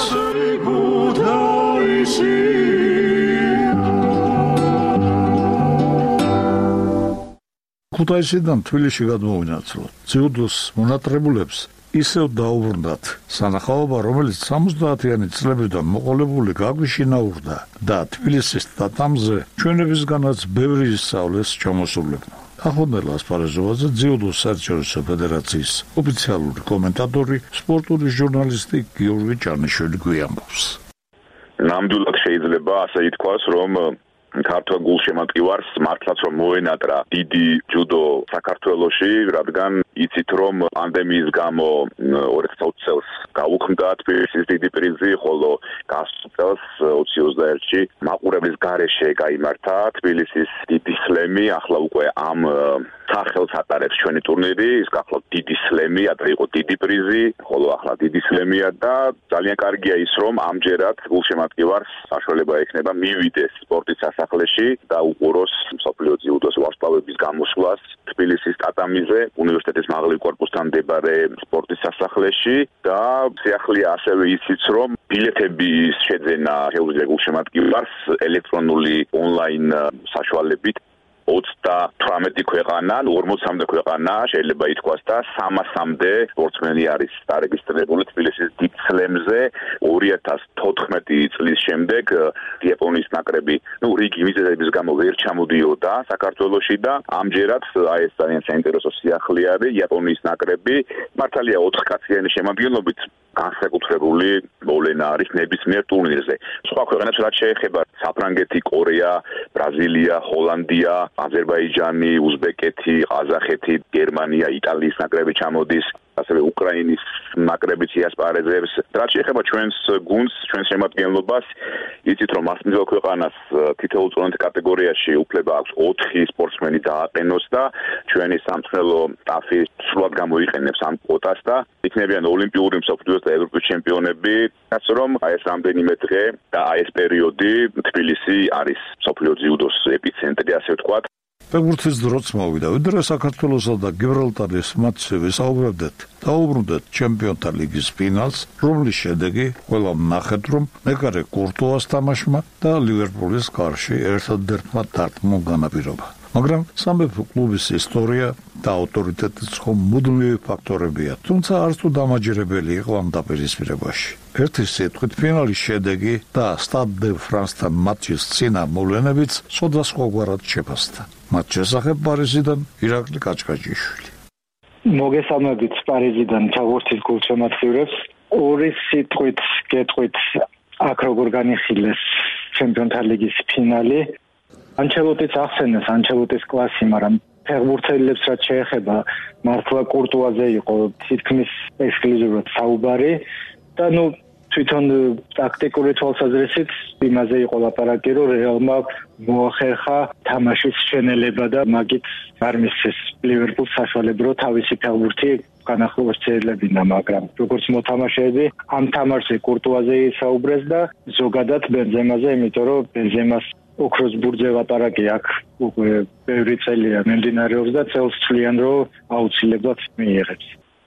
ქუთაისიდან თბილისში გადმოვინაცვლოთ. ძიუდოს მონატრებულებს ისევ დაუბრუნდათ სანახაობა, რომელიც სამოცდაათიანი წლებიდან მოყოლებული გაგვიშინაურდა და თბილისის ტატამზე ჩვენებისგანაც ბევრი ისწავლეს ჩამოსულებმა. ახონდელ ასპარეზობაზე ძიუდოს საერთაშორისო ფედერაციის ოფიციალური კომენტატორი, სპორტული ჟურნალისტი გიორგი ჭანიშვილი გვიამბობს. ნამდვილად შეიძლება ასე ითქვას, რომ ქართულ გულშემატკივარს მართლაც რომ მოენატრა დიდი ჯუდო საქართველოში, რადგან იცით რომ პანდემიის გამო ორი ათი ოცი წელს გაუქმდა თბილისის დიდი პრიზი, ხოლო გასულ წელს ოცი ოცდაერთში მაყურებლის გარეშე გაიმართა თბილისის დიდი სლემი, ახლა უკვე ამ სახელს ატარებს ჩვენი ტურნირი, ის გახლავთ დიდი სლემი, ადრე იყო დიდი პრიზი, ხოლო ახლა დიდი სლემია და ძალიან კარგია ის რომ ამჯერად გულშემატკივარს საშუალება ექნება მივიდეს სპორტის სასახლეში და უყუროს მსოფლიო ძიუდოს ვარსკვლავების გამოსვლას თბილისის ტატამიზე, უნივერსიტეტის მაღლივ კორპუსთან მდებარე სპორტის სასახლეში და შეახლია ასევე ისიც რომ ბილეთების შეძენა შეუძლია გულშემატკივარს ელექტრონული ონლაინ საშუალებით ოცდათვრამეტი ქვეყანა, ორმოცამდე ქვეყანა შეიძლება ითქვას და სამასამდე სპორტსმენი არის დარეგისტრირებული თბილისის დიდ სლემზე. ორი ათას თოთხმეტი წლის შემდეგ იაპონიის ნაკრები, ну, რიგი მიზეზების გამო ვერ ჩამოდიოდა საქართველოში და ამჯერად აი ეს ძალიან საინტერესო სიახლე არის იაპონიის ნაკრები, მართალია ოთხკაციანი შემადგენლობით განსაკუთრებული მოვლენა არის ნებისმიერ ტურნირზე. სხვა ქვეყნებს რაც შეეხება საფრანგეთი, კორეა, ბრაზილია, ჰოლანდია, აზერბაიჯანი, უზბეკეთი, ყაზახეთი, გერმანია, იტალიის ნაკრები ჩამოდის, ასევე უკრაინის ნაკრებიც იასპარეზებს. რაც შეეხება ჩვენს გუნდს, ჩვენს შემადგენლობას, იცით რომ მასპინძელ ქვეყანას თითოეულ წონით კატეგორიაში უფლება აქვს ოთხი სპორტსმენი დააყენოს და ჩვენი სამწვრთნელო სტაფი სრულად გამოიყენებს ამ კვოტას და იქნებიან ოლიმპიური, მსოფლიოს და ევროპის ჩემპიონები, რაც რომ აი ეს რამდენიმე დღე და აი ეს პერიოდი თბილისი არის მსოფლიო ძიუდოს ეპიცენტრი, ასე ვთქვათ. ფეხბურთის დროც მოვიდა, ვიდრე საქართველოსა და გიბრალტარის მატჩზე ვისაუბრებდით, დაუბრუნდეთ ჩემპიონთა ლიგის ფინალს, რომლის შედეგი ყველამ ნახეთ, რომ მეკარე კურტუას თამაშმა და ლივერპულის კარში ერთადერთმა დარტყმა განაპირობა. მაგრამ სამეფო კლუბის ისტორია და ავტორიტეტიც ხომ მუდმივი ფაქტორებია, თუმცა არც თუ დამაჯერებელი იყო ამ დაპირისპირებაში. ერთი სიტყვით ფინალის შედეგი და Stade de France-თან მატჩის წინა მოვლენებიც სხვადასხვაგვარად შეფასდა. მათ შესახებ პარიზიდან ირაკლი კაჭკაჭიშვილი. მოგესალმებით პარიზიდან ჩაღურთის გულშემატკივრებს. ორი სიტყვით გეტყვით აქ როგორ განიხილეს ჩემპიონთა ლიგის ფინალი. ანჩელოტის ახსენეს ანჩელოტის კლასი, მაგრამ ფეხბურთელებს რაც შეეხება მართლა კურტუაზე იყო თითქმის ექსკლუზიურად საუბარი და ნუ თვითონ ტაქტიკური თვალსაზრისით იმაზე იყო ლაპარაკი, რომ რეალმა მოახერხა თამაშის შენელება და მაგით არ მისცეს ლივერპულს საშუალება, რომ თავისი ფეხბურთი განახლოს შეეძლებინა, მაგრამ როგორც მოთამაშეები ამ თამაშზე კურტუაზე ისაუბრეს და ზოგადად ბენზემაზე, იმიტომ რომ ბენზემას ოქროს ბურთზე ლაპარაკი აქ უკვე ბევრი წელია მიმდინარეობს და წელს ცვლიან, რომ აუცილებლად მიიღებს.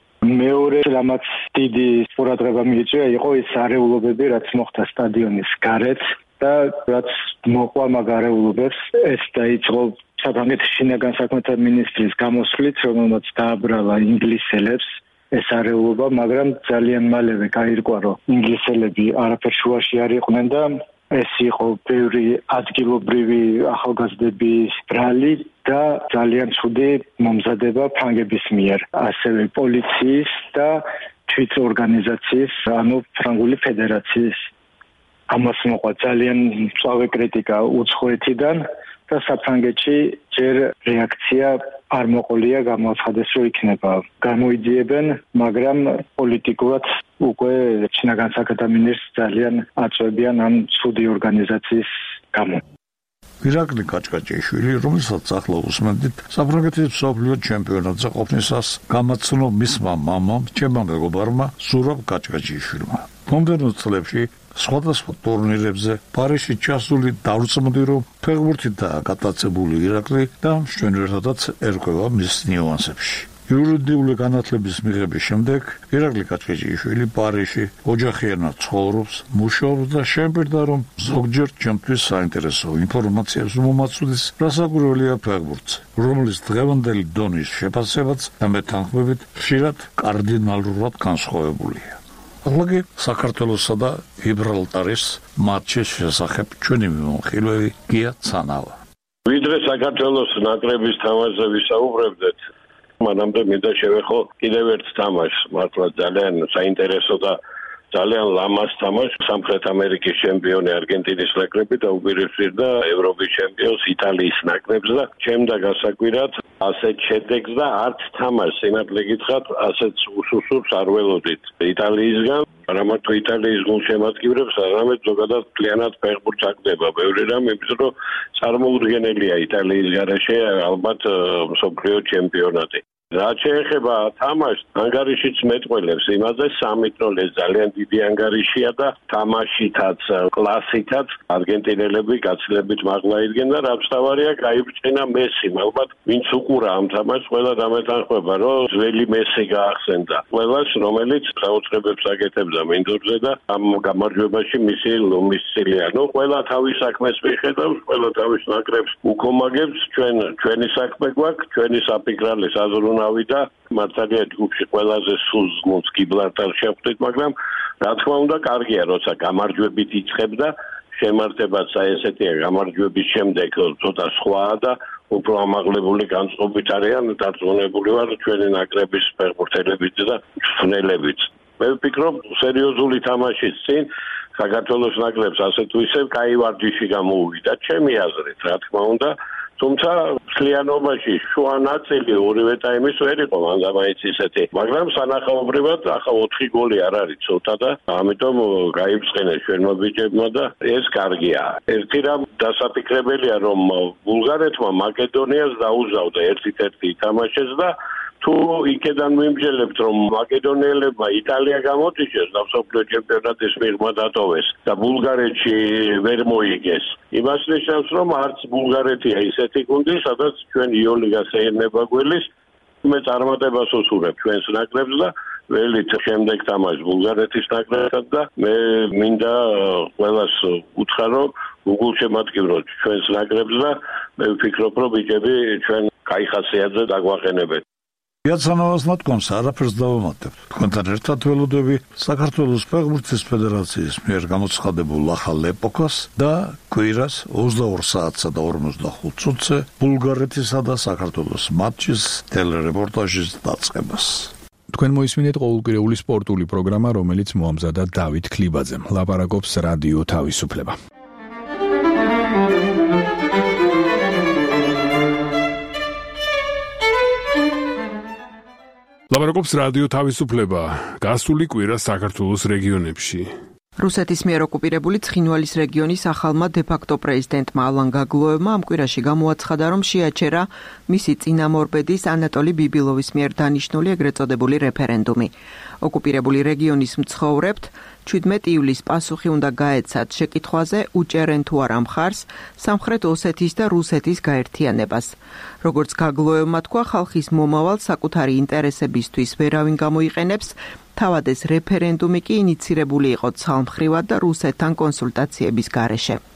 მეორე რამაც დიდი ყურადღება მიეწია იყო ის არეულობები, რაც მოხდა სტადიონის გარეთ და რაც მოყვა მაგ არეულობებს, ეს დაიწყო საფრანგეთის შინაგან საქმეთა მინისტრის გამოსვლით, რომელმაც დააბრალა ინგლისელებს ეს არეულობა, მაგრამ ძალიან მალევე გაირკვა, რომ ინგლისელები არაფერ შუაში არ იყვნენ და ეს იყო ბევრი ადგილობრივი ახალგაზრდების ბრალი და ძალიან ცუდი მომზადება ფრანგების მიერ, ასევე პოლიციის და თვით ორგანიზაციის, ანუ ფრანგული ფედერაციის. ამას მოყვა ძალიან მწვავე კრიტიკა უცხოეთიდან და საფრანგეთში ჯერ რეაქცია არ მოყოლია, გამოაცხადეს, რომ იქნება გამოიძიებენ, მაგრამ პოლიტიკურად უკვე შინაგან საქმეთა მინისტრს ძალიან აწვევიან ამ ცუდი ორგანიზაციის გამო. ირაკლი კაჭკაჭიშვილი, რომელსაც ახლა უსმენთ, საფრანგეთის მსოფლიო ჩემპიონატზე ყოფნისას გამაცნო მისმა მამამ, ჩემმა მეგობარმა, ზურაბ კაჭკაჭიშვილმა. მომდევნო წლებში სხვადასხვა ტურნირებზე პარიზში ჩასული დავრწმუნდი, რომ ფეხბურთითაა გატაცებული ირაკლი და მშვენივრადაც ერკვევა მის ნიუანსებში. იურიდიული განათლების მიღების შემდეგ ირაკლი კაჭკაჭიშვილი პარიზში ოჯახიანად ცხოვრობს, მუშაობს და შემპირდა, რომ ზოგჯერ ჩემთვის საინტერესო ინფორმაციას მომაწვდის, რასაკვირველია ფეხბურთზე, რომლის დღევანდელი დონის შეფასებაც და მეთანხმებით ხშირად კარდინალურად განსხვავებულია. ახლა საქართველოსა და გიბრალტარის მატჩის შესახებ ჩვენი მიმოხილველი გია ცანავა. ვიდრე საქართველოს ნაკრების თამაშზე ვისაუბრებდეთ, მანამდე მინდა შევეხო კიდევ ერთ თამაშს, მართლა ძალიან საინტერესო და ძალიან ლამაზ თამაშს, სამხრეთ ამერიკის ჩემპიონი არგენტინის ნაკრები და უპირისპირდა ევროპის ჩემპიონს იტალიის ნაკრებს და ჩემდა გასაკვირად ასეთ შედეგს და არც თამაშს სიმართლე გითხრათ ასეთ უსუსურს არ ველოდით იტალიისგან, არა მარტო იტალიის გულშემატკივრებს, არამედ ზოგადად მთლიანად ფეხბურთს აკდება. ბევრი რამ, იმიტომ რომ წარმოუდგენელია იტალიის გარეშე ალბათ მსოფლიო ჩემპიონატი. რაც შეეხება თამაშს, ანგარიშიც მეტყველებს იმაზე, სამი ნოლი ძალიან დიდი ანგარიშია და თამაშითაც, კლასითაც არგენტინელები გაცილებით მაღლა იდგნენ და რაც თავარია, გაიბრძენა მესი. ალბათ ვინც უყურა ამ თამაშს, ყველა დამეთანხმება, რომ ძველი მესი გაახსენდა. ყველას, რომელიც საოცრებებს აკეთებდა მინდორზე და ამ გამარჯვებაში მისი ლომის წილია. ნუ ყველა თავის საქმეს მიხედავს, ყველა თავის ნაკრებს უქომაგებს, ჩვენ ჩვენი საქმე გვაქვს, ჩვენი საფიქრალი საზრუნავი და მართალია ჯგუფში ყველაზე სულ გუნდს გიბრალტარს შევხვდით, მაგრამ რა თქმა უნდა, კარგია, როცა გამარჯვებით იწყებ და შემართებაც აი ესეთია, გამარჯვების შემდეგ ცოტა სხვაა და უფრო ამაღლებული განწყობით არიან, დარწმუნებული ვარ ჩვენი ნაკრების ფეხბურთელებით და მწვრთნელებით. მე ვფიქრობ, სერიოზული თამაშის წინ საქართველოს ნაკრებს ასე თუ ისე კაი ვარჯიში გამოუვიდა, ჩემი აზრით, რა თქმა უნდა. თუმცა მთლიანობაში შუა ნაწილი ორივე ტაიმის ვერ იყო მანდამაიც ისეთი, მაგრამ სანახაობრივად ახლა ოთხი გოლი არ არის ცოტა და ამიტომ გაიბწყენეს ჩვენმა ბიჭებმა და ეს კარგია. ერთი რამ დასაფიქრებელია, რომ ბულგარეთმა მაკედონიას დაუზავდა ერთ-ერთი ითამაშეს და თუ იქედან მიმჯელებთ, რომ მაკედონიელებმა იტალია გამოდიშეს და მსოფლიო ჩემპიონატის მიღმა დატოვეს და ბულგარეთში ვერ მოიგეს, იმას ნიშნავს, რომ არც ბულგარეთია ისეთი გუნდი, სადაც ჩვენ იოლიგას ეერნება გველის, მე წარმატებას უსურებ ჩვენს ნაკრებს და ველით შემდეგ თამაშს ბულგარეთის ნაკრებთან და მე მინდა ყველას უთხრა, რომ უგულშემატკივროთ ჩვენს ნაკრებს და მე ვფიქრობ, რომ ბიჭები ჩვენ კაი ხასიათზე დაგვაყენებენ. იაცანავას ნათქვამს არაფერს დავამატებთ. თქვენთან ერთად ველოდები საქართველოს ფეხბურთის ფედერაციის მიერ გამოცხადებულ ახალ ეპოქას და კვირას ოცდაორ საათსა და ორმოცდახუთ წუთზე ბულგარეთისა და საქართველოს მატჩის ტელერეპორტაჟის დაწყებას. თქვენ მოისმინეთ ყოველკვირეული სპორტული პროგრამა, რომელიც მოამზადა დავით ქლიბაძემ. ლაპარაკობს რადიო თავისუფლება. ლაპარაკობს რადიო თავისუფლება. გასული კვირა საქართველოს რეგიონებში. რუსეთის მიერ ოკუპირებული ცხინვალის რეგიონის ახალმა დე-ფაქტო პრეზიდენტმა ალან გაგლოევმა ამ კვირაში გამოაცხადა, რომ შეაჩერა მისი წინამორბედის ანატოლი ბიბილოვის მიერ დანიშნული ეგრეთ წოდებული რეფერენდუმი. ოკუპირებული რეგიონის მცხოვრებთ ჩვიდმეტი ივლისს პასუხი უნდა გაეცათ შეკითხვაზე, უჭერენ თუ არა მხარს სამხრეთ ოსეთის და რუსეთის გაერთიანებას. როგორც გაგლოევმა თქვა, ხალხის მომავალ საკუთარი ინტერესებისთვის ვერავინ გამოიყენებს, თავად ეს რეფერენდუმი კი ინიცირებული იყო ცალმხრივად და რუსეთთან კონსულტაციების გარეშე.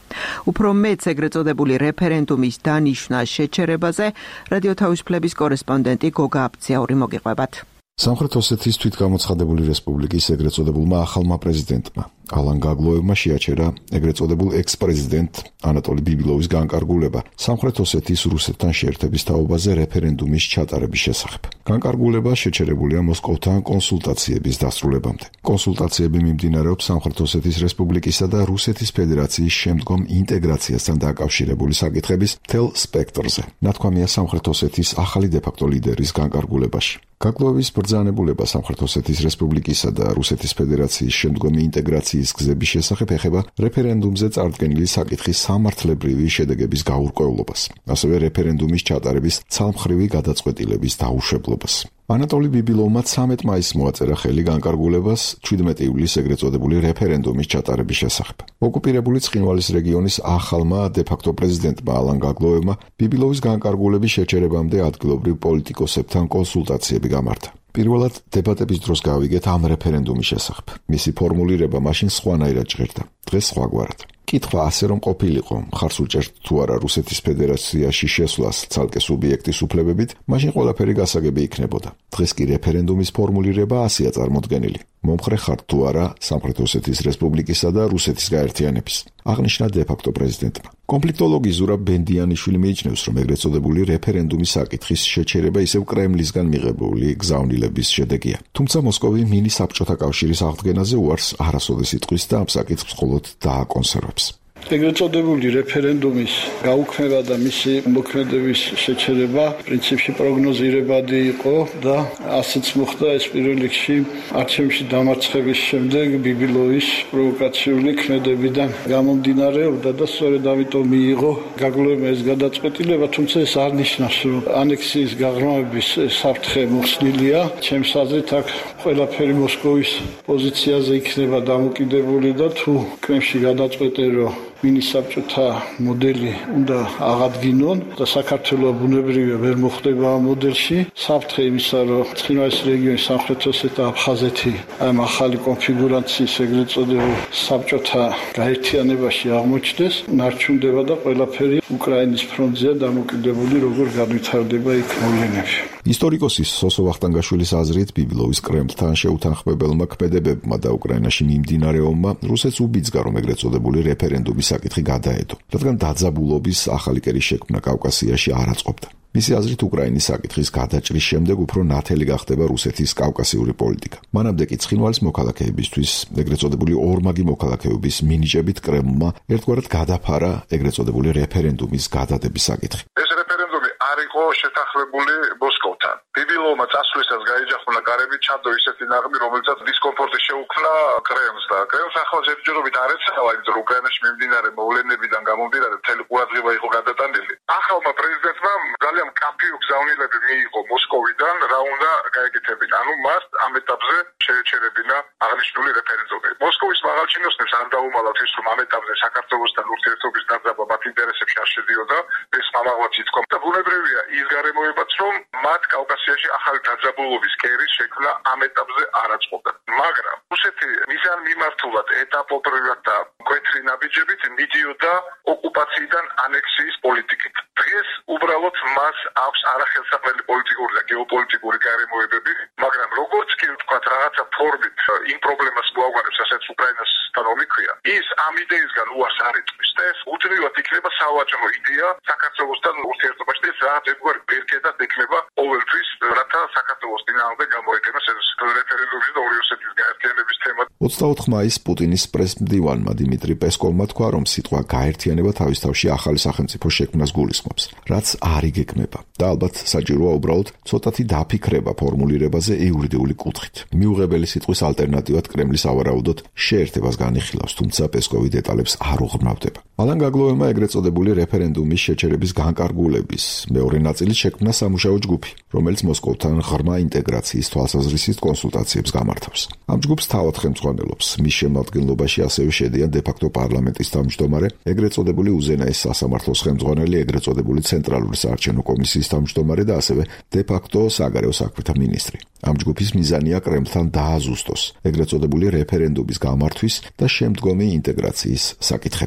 უფრო მეც ეგრეთ წოდებული რეფერენდუმის დანიშვნა შეჩერებაზე რადიო თავისუფლების კორესპონდენტი გოგა აბციაური მოგიყვებათ. სამხრეთ ოსეთის თვითგამოცხადებული რესპუბლიკის ეგრეთ წოდებულმა ახალმა პრეზიდენტმა ალან გაგლოევმა შეაჩერა ეგრეთ წოდებულ ექს-პრეზიდენტ ანატოლი ბიბილოვის განკარგულება სამხრეთ ოსეთის რუსეთთან შეერთების თაობაზე რეფერენდუმის ჩატარების შესახებ. განკარგულება შეჩერებულია მოსკოვთან კონსულტაციების დასრულებამდე. კონსულტაციები მიმდინარეობს სამხრეთ ოსეთის რესპუბლიკისა და რუსეთის ფედერაციის შემდგომ ინტეგრაციასთან დაკავშირებული საკითხების მთელ სპექტრზე. ნათქვამია სამხრეთ ოსეთის ახალი დე-ფაქტო ლიდერის განკარგულებაში. გაგლოევის ბრძანებულება სამხრეთ ოსეთის რესპუბლიკისა და რუსეთის ფედერაციის შემდგომი ინტეგრაციის გზების შესახებ ეხება რეფერენდუმზე წარდგენილი საკითხის სამართლებრივი შედეგების გაურკვევლობას, ასევე რეფერენდუმის ჩატარების ცალმხრივი გადაწყვეტილების დაუშვებლობას. ანატოლი ბიბილოვმა ცამეტ მაისს მოაწერა ხელი განკარგულებას ჩვიდმეტი ივლისს ეგრეთ წოდებული რეფერენდუმის ჩატარების შესახებ. ოკუპირებული ცხინვალის რეგიონის ახალმა დე-ფაქტო პრეზიდენტმა ალან გაგლოევმა ბიბილოვის განკარგულების შეჩერებამდე ადგილობრივ პოლიტიკოსებთან კონსულტაციები გამართა. პირველად დებატების დროს გავიგეთ ამ რეფერენდუმის შესახებ. მისი ფორმულირება მაშინ სხვანაირად ჟღერდა, დღეს სხვაგვარად. კითხვა ასე რომ ყოფილიყო, მხარს უჭერთ თუ არა რუსეთის ფედერაციაში შესვლას ცალკე სუბიექტის უფლებებით, მაშინ ყველაფერი გასაგები იქნებოდა. დღეს კი რეფერენდუმის ფორმულირება ასეა წარმოდგენილი. მომხრე ხართ თუ არა სამხრეთ ოსეთის რესპუბლიკისა და რუსეთის გაერთიანების, აღნიშნა დე-ფაქტო პრეზიდენტმა. კონფლიქტოლოგი ზურაბ ბენდიანიშვილი მიიჩნევს, რომ ეგრეთ წოდებული რეფერენდუმის საკითხის შეჩერება ისევ კრემლისგან მიღებული გზავნილების შედეგია. თუმცა მოსკოვი მინი საბჭოთა კავშირის აღდგენაზე უარს არასოდეს იტყვის და ამ საკითხს მხოლოდ დააკონსერვებს. ეგრეთ წოდებული რეფერენდუმის გაუქმება და მისი მოქმედების შეჩერება პრინციპში პროგნოზირებადი იყო და ასეც მოხდა ეს პირველ რიგში არჩევნებში დამარცხების შემდეგ ბიბილოვის პროვოკაციული ქმედებიდან გამომდინარეობდა და სწორედ ამიტომ მიიღო გაგლოევმა ეს გადაწყვეტილება, თუმცა ეს არ ნიშნავს, რომ ანექსიის გაღრმავების საფრთხე მოხსნილია. ჩემს აზრით აქ ყველაფერი მოსკოვის პოზიციაზე იქნება დამოკიდებული და თუ კრემლში გადაწყვეტენ, რომ მინისაბჭოთა მოდელი უნდა აღადგინონ და საქართველოს ბუნებრივია ვერ მოხდება ამ მოდელში. საფრთხე იმისა, რომ ცხინვალის რეგიონის სამხრეთ ოსეთი და აფხაზეთი ამ ახალი კონფიგურაციის ეგრეთ წოდებულ საბჭოთა გაერთიანებაში აღმოჩნდეს, ნარჩუნდება და ყველაფერი უკრაინის ფრონტზეა დამოკიდებული, როგორ განვითარდება იქ მოვლენები. ისტორიკოსი სოსო ვახტანგაშვილის აზრით, ბიბილოვის კრემლთან შეუთანხმებელმა ქმედებებმა და უკრაინაში მიმდინარეობმა რუსეთს უბიძგა, რომ ეგრეთ წოდებული რეფერენდუმის საკითხი გადაედო, რადგან დაძაბულობის ახალი კერის შექმნა კავკასიაში არ აწყობდა. მისი აზრით, უკრაინის საკითხის გადაჭრის შემდეგ უფრო ნათელი გახდება რუსეთის კავკასიური პოლიტიკა. მანამდე კი ცხინვალის მოქალაქეებისთვის ეგრეთ წოდებული ორმაგი მოქალაქეობის მინიჭებით კრემლმა ერთგვარად გადაფარა ეგრეთ წოდებული რეფერენდუმის გადადების საკითხი. ეს რეფერენდუმი არ იყო შეთანხმებული მოსკოვთან. ბიბილოვმა წასვლისას გაიჯახუნა გარები, ჩადო ისეთი ნაღმი, რომელიცაც დისკომფორტი შეუქმნა კრემლს და კრემლს ახლა ჯერჯერობით არ ეცალა, იმიტომ რომ უკრაინაში მიმდინარე მოვლენებიდან გამომდინარე მთელი ყურადღება იყო გადატანილი. ახალმა პრეზიდენტმა ძალიან მკაფიო გზავნილები მიიღო მოსკოვიდან, რა უნდა გაეკეთებინა. ანუ მას ამ ეტაპზე შეეჩერებინა აღნიშნული რეფერენდუმი. მოსკოვის მაღალჩინოსნებს არ დაუმალავთ ის, რომ ამ ეტაპზე საქართველოსთან ურთიერთობის დაძაბვა მათ ინტერესებში არ შედიოდა, ეს მამაღლაც ითქვა. და ბუნებრივია ის გარემოებაც, რომ მათ კავკასიაში ახალი დაძაბულობის კერის შექმნა ამ ეტაპზე არ აწყობდა. მაგრამ რუსეთი მიზან მიმართულად ეტაპობრივად და მკვეთრი ნაბიჯებით მიდიოდა ოკუპაციიდან ანექსიის პოლიტიკით. დღეს უბრალოდ მას აქვს არახელსაყრელი პოლიტიკური და გეოპოლიტიკური გარემოებები, მაგრამ როგორც კი ვთქვათ, რაღაცა ფორმით იმ პრობლემას მოაგვარებს, რასაც უკრაინასთან ომიქვია, ის ამ იდეისგან უარს არ იტყვის და ეს უდრივად იქნება სავაჭრო იდეა საქართველოსთან ურთიერთობაში და ეს რაღაც ერთგვარი ბერკეტად ექნება ყოველთვის, რათა საქართველოს წინააღმდეგ გამოეკენოს ეს რეფერენდუმი და ორი რუსეთის გაერთიანების თემა. ოცდაოთხ მაისს პუტინის პრეს-მდივანმა დიმიტრი პესკოვმა თქვა, რომ სიტყვა გაერთიანება თავის თავში ახალი სახელმწიფო შექმნას გულისხმობს, რაც არ იგეგმება და ალბათ საჭიროა უბრალოდ ცოტათი დაფიქრება ფორმულირებაზე იურიდიული კუთხით. მიუღებელი სიტყვის ალტერნატივად კრემლის ავარაუდოდ შეერთებას განიხილავს, თუმცა პესკოვი დეტალებს არ უღრმავდება. ალან გაგლოევმა ეგრეთ წოდებული რეფერენდუმის შეჩერების განკარგულების მეორე ნაწილი შექმნა სამუშაო ჯგუფი, რომელიც მოსკოვთან ღრმა ინტეგრაციის თვალსაზრისით კონსულტაციებს გამართავს. ამ ჯგუფს თავად ხელმძღვანელობს. მის შემადგენლობაში ასევე შედიან დე-ფაქტო პარლამენტის თავმჯდომარე, ეგრეთ წოდებული უზენაეს სასამართლოს ხელმძღვანელი, ეგრეთ წოდებული ცენტრალური საარჩევნო კომისიის თავმჯდომარე და ასევე დე-ფაქტო საგარეო საქმეთა მინისტრი. ამ ჯგუფის მიზანია კრემლთან დააზუსტოს ეგრეთ წოდებული რეფერენდუმის გამართვის და შემდგომი ინტეგრაციის საკითხები.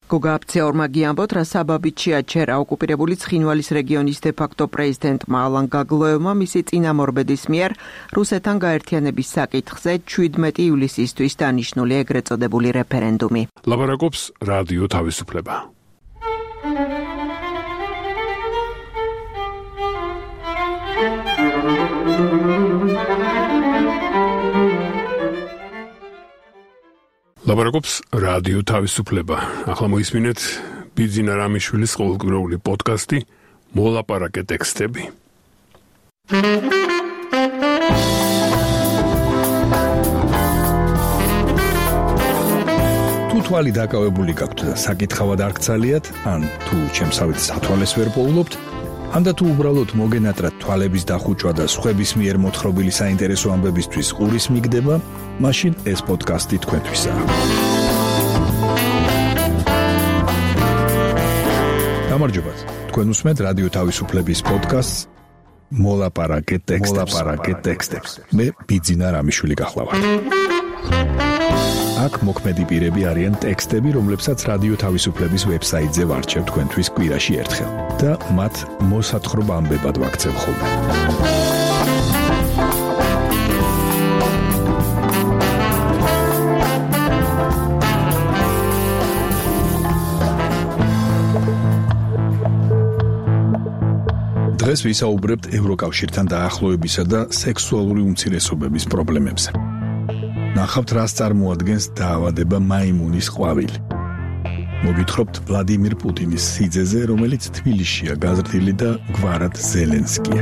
გოგა აფციაურმა გიამბოთ, რა საბაბით შეაჩერა ოკუპირებული ცხინვალის რეგიონის დე-ფაქტო პრეზიდენტმა ალან გაგლოევმა მისი წინამორბედის მიერ რუსეთთან გაერთიანების საკითხზე შვიდმეტი ივლისისთვის დანიშნული ეგრეთ წოდებული რეფერენდუმი. ლაპარაკობს რადიო თავისუფლება. ლაპარაკობს რადიო თავისუფლება. ახლა მოისმინეთ ბიძინა რამიშვილის ყოველკვირეული პოდკასტი მოლაპარაკე ტექსტები. თუ თვალი დაკავებული გაქვთ და საკითხავად არ გცალიათ, ან თუ ჩემსავით სათვალეს ვერ პოულობთ, ანდა თუ უბრალოდ მოგენატრათ თვალების დახუჭვა და სხვების მიერ მოთხრობილი საინტერესო ამბებისთვის ყურის მიგდება, მაშინ ეს პოდკასტი თქვენთვისაა. გამარჯობათ. თქვენ უსმენთ რადიო თავისუფლების პოდკასტს მოლაპარაკე ტექსტებს. მე ბიძინა რამიშვილი გახლავართ. აქ მოქმედი პირები არიან ტექსტები, რომლებსაც რადიო თავისუფლების ვებსაიტზე ვარჩევ თქვენთვის კვირაში ერთხელ და მათ მოსათხრობ ამბებად ვაქცევ ხოლმე. დღეს ვისაუბრებთ ევროკავშირთან დაახლოებისა და სექსუალური უმცირესობების პრობლემებზე. ნახავთ, რას წარმოადგენს დაავადება მაიმუნის ყვავილი. მოგითხრობთ ვლადიმირ პუტინის სიძეზე, რომელიც თბილისშია გაზრდილი და გვარად ზელენსკია.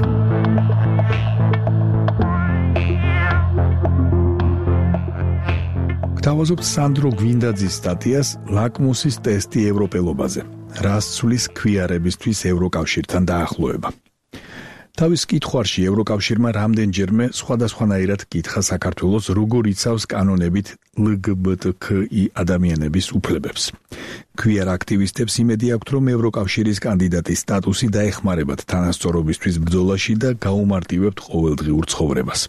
გთავაზობთ სანდრო გვინდაძის სტატიას ლაკმუსის ტესტი ევროპელობაზე. რას ცვლის ქვიარებისთვის ევროკავშირთან დაახლოება. თავის კითხვარში ევროკავშირმა რამდენჯერმე სხვადასხვანაირად კითხა საქართველოს როგორ იცავს კანონებით ლგბტკი ადამიანების უფლებებს. ქვიარ აქტივისტებს იმედი აქვთ, რომ ევროკავშირის კანდიდატის სტატუსი დაეხმარებათ თანასწორობისთვის ბრძოლაში და გაუმარტივებთ ყოველდღიურ ცხოვრებას.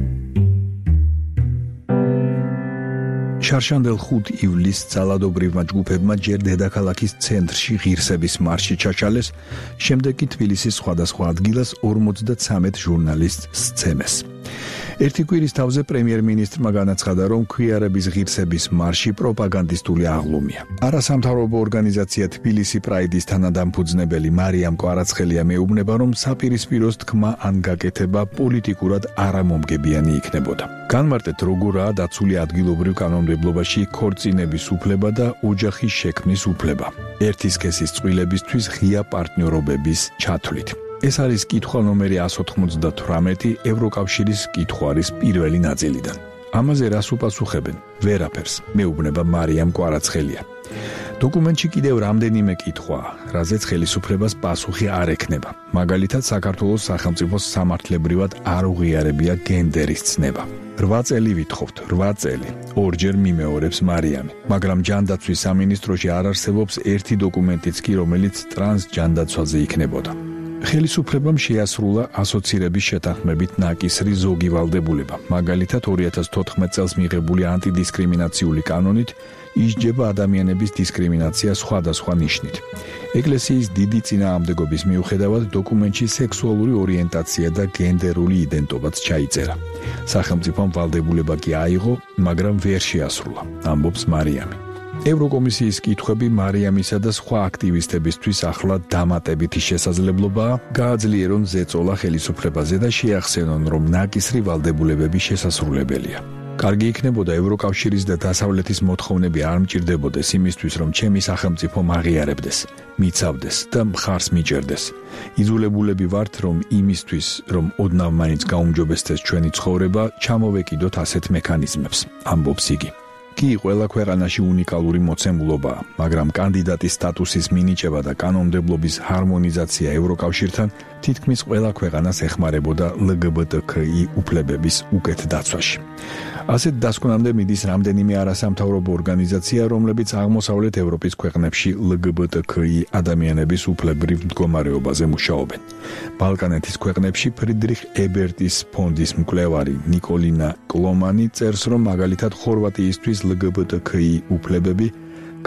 შარშანდელ ხუთი ივლისს ძალადობრივმა ჯგუფებმა ჯერ დედაქალაქის ცენტრში ღირსების მარში ჩაჩალეს, შემდეგ კი თბილისის სხვადასხვა ადგილას ორმოცდათრამეტ ჟურნალისტს სცემეს. ერთი კვირის თავზე პრემიერ-მინისტრმა განაცხადა, რომ ქვიარების ღირსების მარში პროპაგანდისტული აღლუმია. არასამთავრობო ორგანიზაცია თბილისი პრაიდის თანადამფუძნებელი მარიამ კვარაცხელია მეუბნება, რომ საპირისპიროს თქმა ან გაკეთება პოლიტიკურად არამომგებიანი იქნებოდა. განმარტეთ, როგორაა დაცული ადგილობრივ კანონმდებლობაში ქორწინების უფლება და ოჯახის შექმნის უფლება. ერთი სქესის წყვილებისთვის ღია პარტნიორობების ჩათვლით. ეს არის კითხვა ნომერი εκατს ოცდათვრამეტი ევროკავშირის კითხვარის პირველი ნაწილიდან. ამაზე რას უპასუხებენ? ვერაფერს, მეუბნება მარიამ კვარაცხელია. დოკუმენტში კიდევ რამდენიმე კითხვაა, რაზეც ხელისუფლებას პასუხი არ ექნება. მაგალითად, საქართველოს სახელმწიფოს სამართლებრივად არ უღიარებია გენდერის ცნება. რვა წელი ვითხოვთ, რვა წელი. ორჯერ მიმეორებს მარიამი. მაგრამ ჯანდაცვის სამინისტროში არ არსებობს ერთი დოკუმენტიც კი, რომელიც ტრანს ჯანდაცვაზე იქნებოდა. ხელისუფლებამ შეასრულა ასოცირების შეთანხმებით ნაკისრი ზოგი ვალდებულება. მაგალითად, ორი ათას თოთხმეტ წელს მიღებული ანტიდისკრიმინაციული კანონით ისჯება ადამიანების დისკრიმინაცია სხვადასხვა ნიშნით. ეკლესიის დიდი წინააღმდეგობის მიუხედავად დოკუმენტში სექსუალური ორიენტაცია და გენდერული იდენტობაც ჩაიწერა. სახელმწიფომ ვალდებულება კი აიღო, მაგრამ ვერ შეასრულა, ამბობს მარიამი. ევროკომისიის კითხვები მარიამისა და სხვა აქტივისტებისთვის ახლა დამატებითი შესაძლებლობაა, გააძლიერონ ზეწოლა ხელისუფლებაზე და შეახსენონ, რომ ნაკისრი ვალდებულებები შესასრულებელია. კარგი იქნებოდა ევროკავშირის და დასავლეთის მოთხოვნები არ მჭირდებოდეს იმისთვის, რომ ჩემი სახელმწიფო მაღიარებდეს, მიცავდეს და მხარს მიჭერდეს. იძულებულები ვართ, რომ იმისთვის, რომ ოდნავ მაინც გაუმჯობესდეს ჩვენი ცხოვრება, ჩამოვეკიდოთ ასეთ მექანიზმებს, ამბობს იგი. კი ყველა ქვეყანაში უნიკალური მოცემულობაა, მაგრამ კანდიდატის სტატუსის მინიჭება და კანონმდებლობის ჰარმონიზაცია ევროკავშირთან თითქმის ყველა ქვეყანას ეხმარებოდა ლგბტკი უფლებების უკეთ დაცვაში. ასეთ დასკვნამდე მიდის რამდენიმე არასამთავრობო ორგანიზაცია, რომლებიც აღმოსავლეთ ევროპის ქვეყნებში ლგბტკი ადამიანების უფლებრივ მდგომარეობაზე მუშაობენ. ბალკანეთის ქვეყნებში ფრიდრიხ ებერტის ფონდის მკვლევარი ნიკოლინა კლომანი წერს, რომ მაგალითად ხორვატიისთვის ლგბტკი უფლებები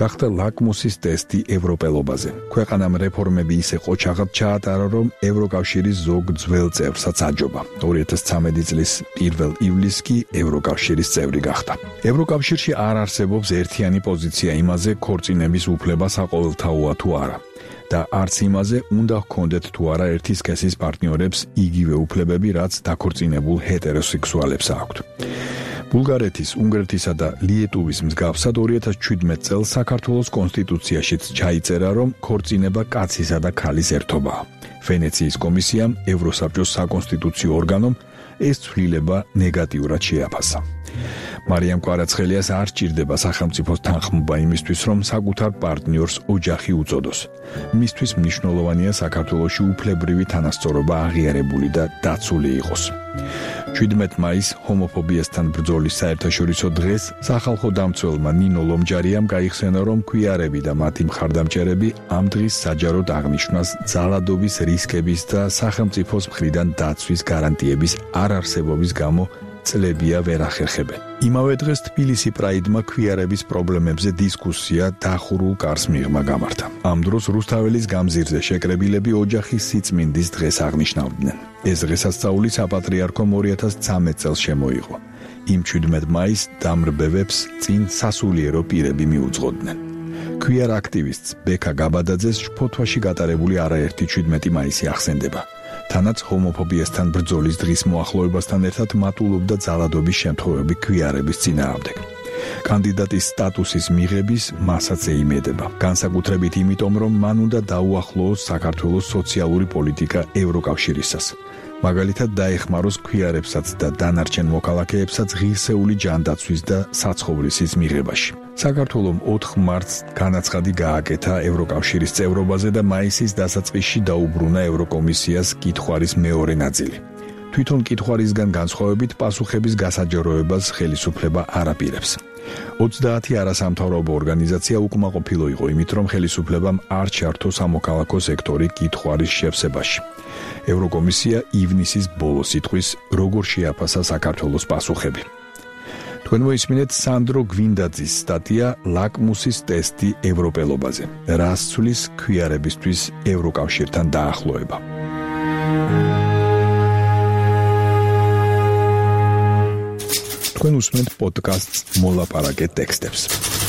გახდა ლაკმუსის ტესტი ევროპელობაზე. ქვეყანამ რეფორმები ისე ყოჩაღად ჩაატარა, რომ ევროკავშირის ზოგ ძველ წევრსაც აჯობა. ორი ათას ცამეტი წლის პირველ ივლისს კი ევროკავშირის წევრი გახდა. ევროკავშირში არ არსებობს ერთიანი პოზიცია იმაზე, ქორწინების უფლება საყოველთაოა თუ არა. და არც იმაზე, უნდა ჰქონდეთ თუ არა ერთი სქესის პარტნიორებს იგივე უფლებები, რაც დაქორწინებულ ჰეტეროსექსუალებს აქვთ. ბულგარეთის, უნგრეთისა და ლიეტუვის მსგავსად ორი ათას შვიდმეტ წელს საქართველოს კონსტიტუციაშიც ჩაიწერა, რომ ქორწინება კაცისა და ქალის ერთობაა. ვენეციის კომისიამ, ევროსაბჭოს საკონსტიტუციო ორგანომ ეს ცვლილება ნეგატიურად შეაფასა. მარიამ კვარაცხელიას არ სჭირდება სახელმწიფოს თანხმობა იმისთვის, რომ საკუთარ პარტნიორს ოჯახი უწოდოს. მისთვის მნიშვნელოვანია საქართველოში უფლებრივი თანასწორობა აღიარებული და დაცული იყოს. შვიდმეტ მაისს ჰომოფობიასთან ბრძოლის საერთაშორისო დღეს სახალხო დამცველმა ნინო ლომჯარიამ გაიხსენა, რომ ქუიარები და მათი მხარდამჭერები ამ დღის საჯაროდ აღნიშვნას ძალადობის რისკების და სახელმწიფოს მხრიდან დაცვის გარანტიების არ არსებობის გამო წლებია ვერ ახერხებენ. იმავე დღეს თბილისი პრაიდმა ქუიარების პრობლემებზე დისკუსია დახურულ კარს მიღმა გამართა. ამ დროს რუსთაველის გამზირზე შეკრებილები ოჯახის სიწმინდის დღეს აღნიშნავდნენ. ეს დღესასწაული საპატრიარქომ ორი ათას ცამეტ წელს შემოიღო. იმ შვიდმეტ მაისს დამრბევებს წინ სასულიერო პირები მიუძღოდნენ. ქუიარ აქტივისტს ბექა გაბადაძეს შფოთვაში გატარებული არაერთი შვიდმეტი მაისი ახსენდება. თანაც ჰომოფობიასთან ბრძოლის დღის მოახლოებასთან ერთად მატულობდა ძალადობის შემთხვევები ქუიარების წინააღმდეგ. კანდიდატის სტატუსის მიღების მასაც ეიმედება. განსაკუთრებით იმიტომ, რომ მან უნდა დაუახლოოს საქართველოს სოციალური პოლიტიკა ევროკავშირისას. მაგალითად დაეხმაროს ქუიარებსაც და დანარჩენ მოქალაქეებსაც ღირსეული ჯანდაცვის და საცხოვრისის მიღებაში. საქართველომ ოთხ მარტს განაცხადი გააკეთა ევროკავშირის წევრობაზე და მაისის დასაწყისში დაუბრუნა ევროკომისიას კითხვარის მეორე ნაწილი. თვითონ კითხვარისგან განსხვავებით პასუხების გასაჯაროებას ხელისუფლება არ აპირებს. ოცდაათი არასამთავრობო ორგანიზაცია უკმაყოფილო იყო იმით, რომ ხელისუფლებამ არ ჩართო სამოქალაქო სექტორი კითხვარის შევსებაში. ევროკომისია ივნისის ბოლოს იტყვის, როგორ შეაფასა საქართველოს პასუხები. თქვენ მოისმინეთ სანდრო გვინდაძის სტატია ლაკმუსის ტესტი ევროპელობაზე. რას ცვლის ქუიარებისთვის ევროკავშირთან დაახლოება. თქვენ უსმენთ პოდკასტს მოლაპარაკე ტექსტებს.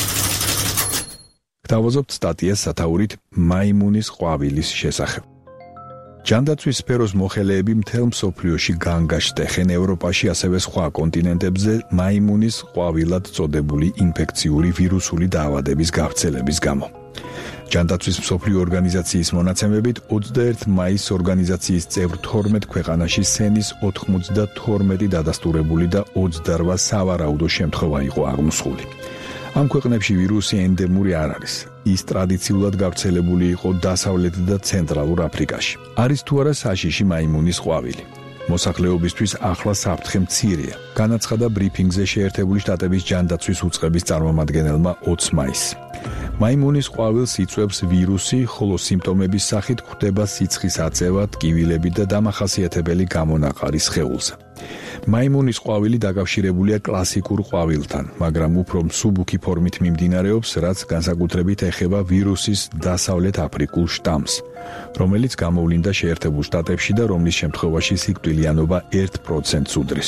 გთავაზობთ სტატიას სათაურით მაიმუნის ყვავილის შესახებ. ჯანდაცვის სფეროს მოხელეები მთელ მსოფლიოში განგაშტეხენ ევროპაში, ასევე სხვა კონტინენტებზე მაიმუნის ყვავილად წოდებული ინფექციური ვირუსული დაავადების გავრცელების გამო. ჯანდაცვის მსოფლიო ორგანიზაციის მონაცემებით ოცდაერთი მაისს ორგანიზაციის წევრ თორმეტ ქვეყანაში სენის ოთხმოცდათორმეტი დადასტურებული და ოცდარვა სავარაუდო შემთხვევა იყო აღმოსხული. ამ ქვეყნებში ვირუსი ენდემური არ არის. ის ტრადიციულად გავრცელებული იყო დასავლეთ და ცენტრალურ აფრიკაში. არის თუ არა საშიში მაიმუნის ყვავილი. მოსახლეობისთვის ახლა საფრთხე მცირეა. განაცხადა ბრიფინგზე შეერთებული შტატების ჯანდაცვის უწყების წარმომადგენელმა ოცი მაისს. მაიმუნის ყვავილს იწვევს ვირუსი, ხოლო სიმპტომების სახით გვხვდება სიცხის აწევა, ტკივილები და დამახასიათებელი გამონაყარი სხეულზე. მაიმუნის ყვავილი დაკავშირებულია კლასიკურ ყვავილთან, მაგრამ უფრო მსუბუქი ფორმით მიმდინარეობს, რაც განსაკუთრებით ეხება ვირუსის დასავლეთ აფრიკულ შტამს, რომელიც გამოვლინდა შეერთებულ შტატებში და რომლის შემთხვევაში სიკვდილიანობა ერთ პროცენტს უდრის.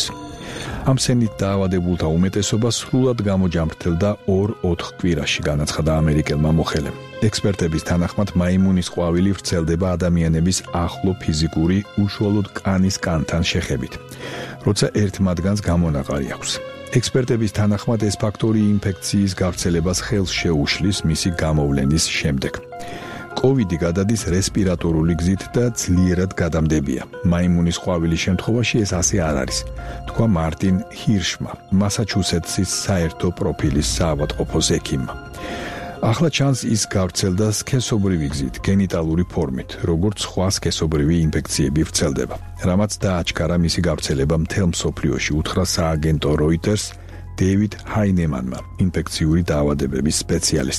ამ სენით დაავადებულთა უმეტესობა სრულად გამოჯამრთელდა ორ-ოთხ კვირაში, განაცხადა ამერიკელმა მოხელემ. ექსპერტების თანახმად მაიმუნის ყვავილი ვრცელდება ადამიანების ახლო ფიზიკური, უშუალოდ კანის კანთან შეხებით, როცა ერთ მათგანს გამონაყარი აქვს. ექსპერტების თანახმად ეს ფაქტორი ინფექციის გავრცელებას ხელს შეუშლის მისი გამოვლენის შემდეგ. კოვიდი გადადის რესპირატორული გზით და ძლიერად გადამდებია. მაიმუნის ყვავილის შემთხვევაში ეს ასე არ არის, თქვა მარტინ ჰირშმა, მასაჩუსეტსის საერთო პროფილის საავადმყოფოს ექიმმა. ახლა ჩანს ის გავრცელდა სქესობრივი გზით, გენიტალური ფორმით, როგორც სხვა სქესობრივი ინფექციები ვრცელდება, რამაც დააჩქარა მისი გავრცელება მთელ მსოფლიოში, უთხრა სააგენტო როიტერს დეივიდ ჰაინემანმა, ინფექციური დაავადებების სპეციალისტმა.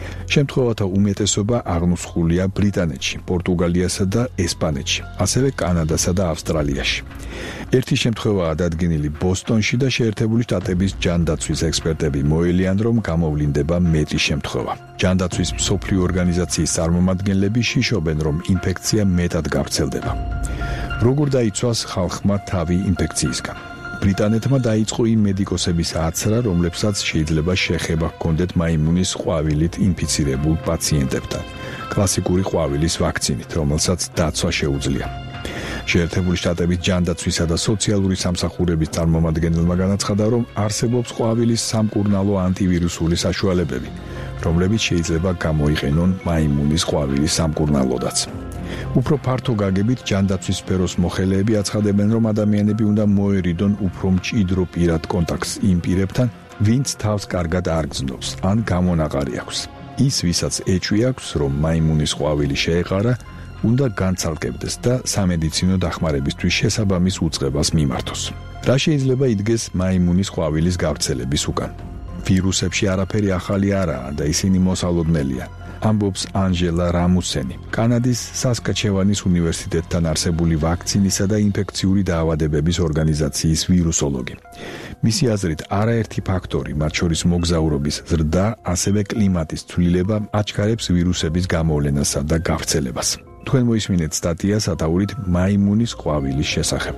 შემთხვევათა უმეტესობა აღმოსხულია ბრიტანეთში, პორტუგალიასა და ესპანეთში, ასევე კანადასა და ავსტრალიაში. ერთი შემთხვევაა დადგენილი ბოსტონში და შეერთებული შტატების ჯანდაცვის ექსპერტები მოელიან, რომ გამოვლინდება მეტი შემთხვევა. ჯანდაცვის მსოფლიო ორგანიზაციის წარმომადგენლები შიშობენ, რომ ინფექცია მეტად გავრცელდება. როგორ დაიცვას ხალხმა თავი ინფექციისგან? ბრიტანეთმა დაიწყო იმ მედიკოსების აცრა, რომლებსაც შეიძლება შეხება ჰქონდეთ მაიმუნის ყვავილით ინფიცირებულ პაციენტებთან, კლასიკური ყვავილის ვაქცინით, რომელსაც დაცვა შეუძლია. შეერთებული შტატების ჯანდაცვისა და სოციალური სამსახურების წარმომადგენელმა განაცხადა, რომ არსებობს ყვავილის სამკურნალო ანტივირუსული საშუალებები, რომლებიც შეიძლება გამოიყენონ მაიმუნის ყვავილის სამკურნალოდაც. უფრო ფართო გაგებით ჯანდაცვის სფეროს მოხელეები აცხადებენ, რომ ადამიანები უნდა მოერიდონ უფრო მჭიდრო პირად კონტაქტს იმ პირებთან, ვინც თავს კარგად არ გრძნობს, ან გამონაყარი აქვს. ის, ვისაც ეჭვი აქვს, რომ მაიმუნის ყვავილი შეეყარა, უნდა განცალკებდეს და სამედიცინო დახმარებისთვის შესაბამის უწყებას მიმართოს. რა შეიძლება იდგეს მაიმუნის ყვავილის გავრცელების უკან? ვირუსებში არაფერი ახალი არაა და ისინი მოსალოდნელია. ამბობს ანჟელა რამუსენი, კანადის სასკაჩევანის უნივერსიტეტთან არსებული ვაქცინისა და ინფექციური დაავადებების ორგანიზაციის ვირუსოლოგი. მისი აზრით, არაერთი ფაქტორი, მათ შორის მოგზაურობის ზრდა, ასევე კლიმატის ცვლილება, აჩქარებს ვირუსების გამოვლენასა და გავრცელებას. თქვენ მოისმინეთ სტატია სათაურით მაიმუნის ყვავილის შესახებ.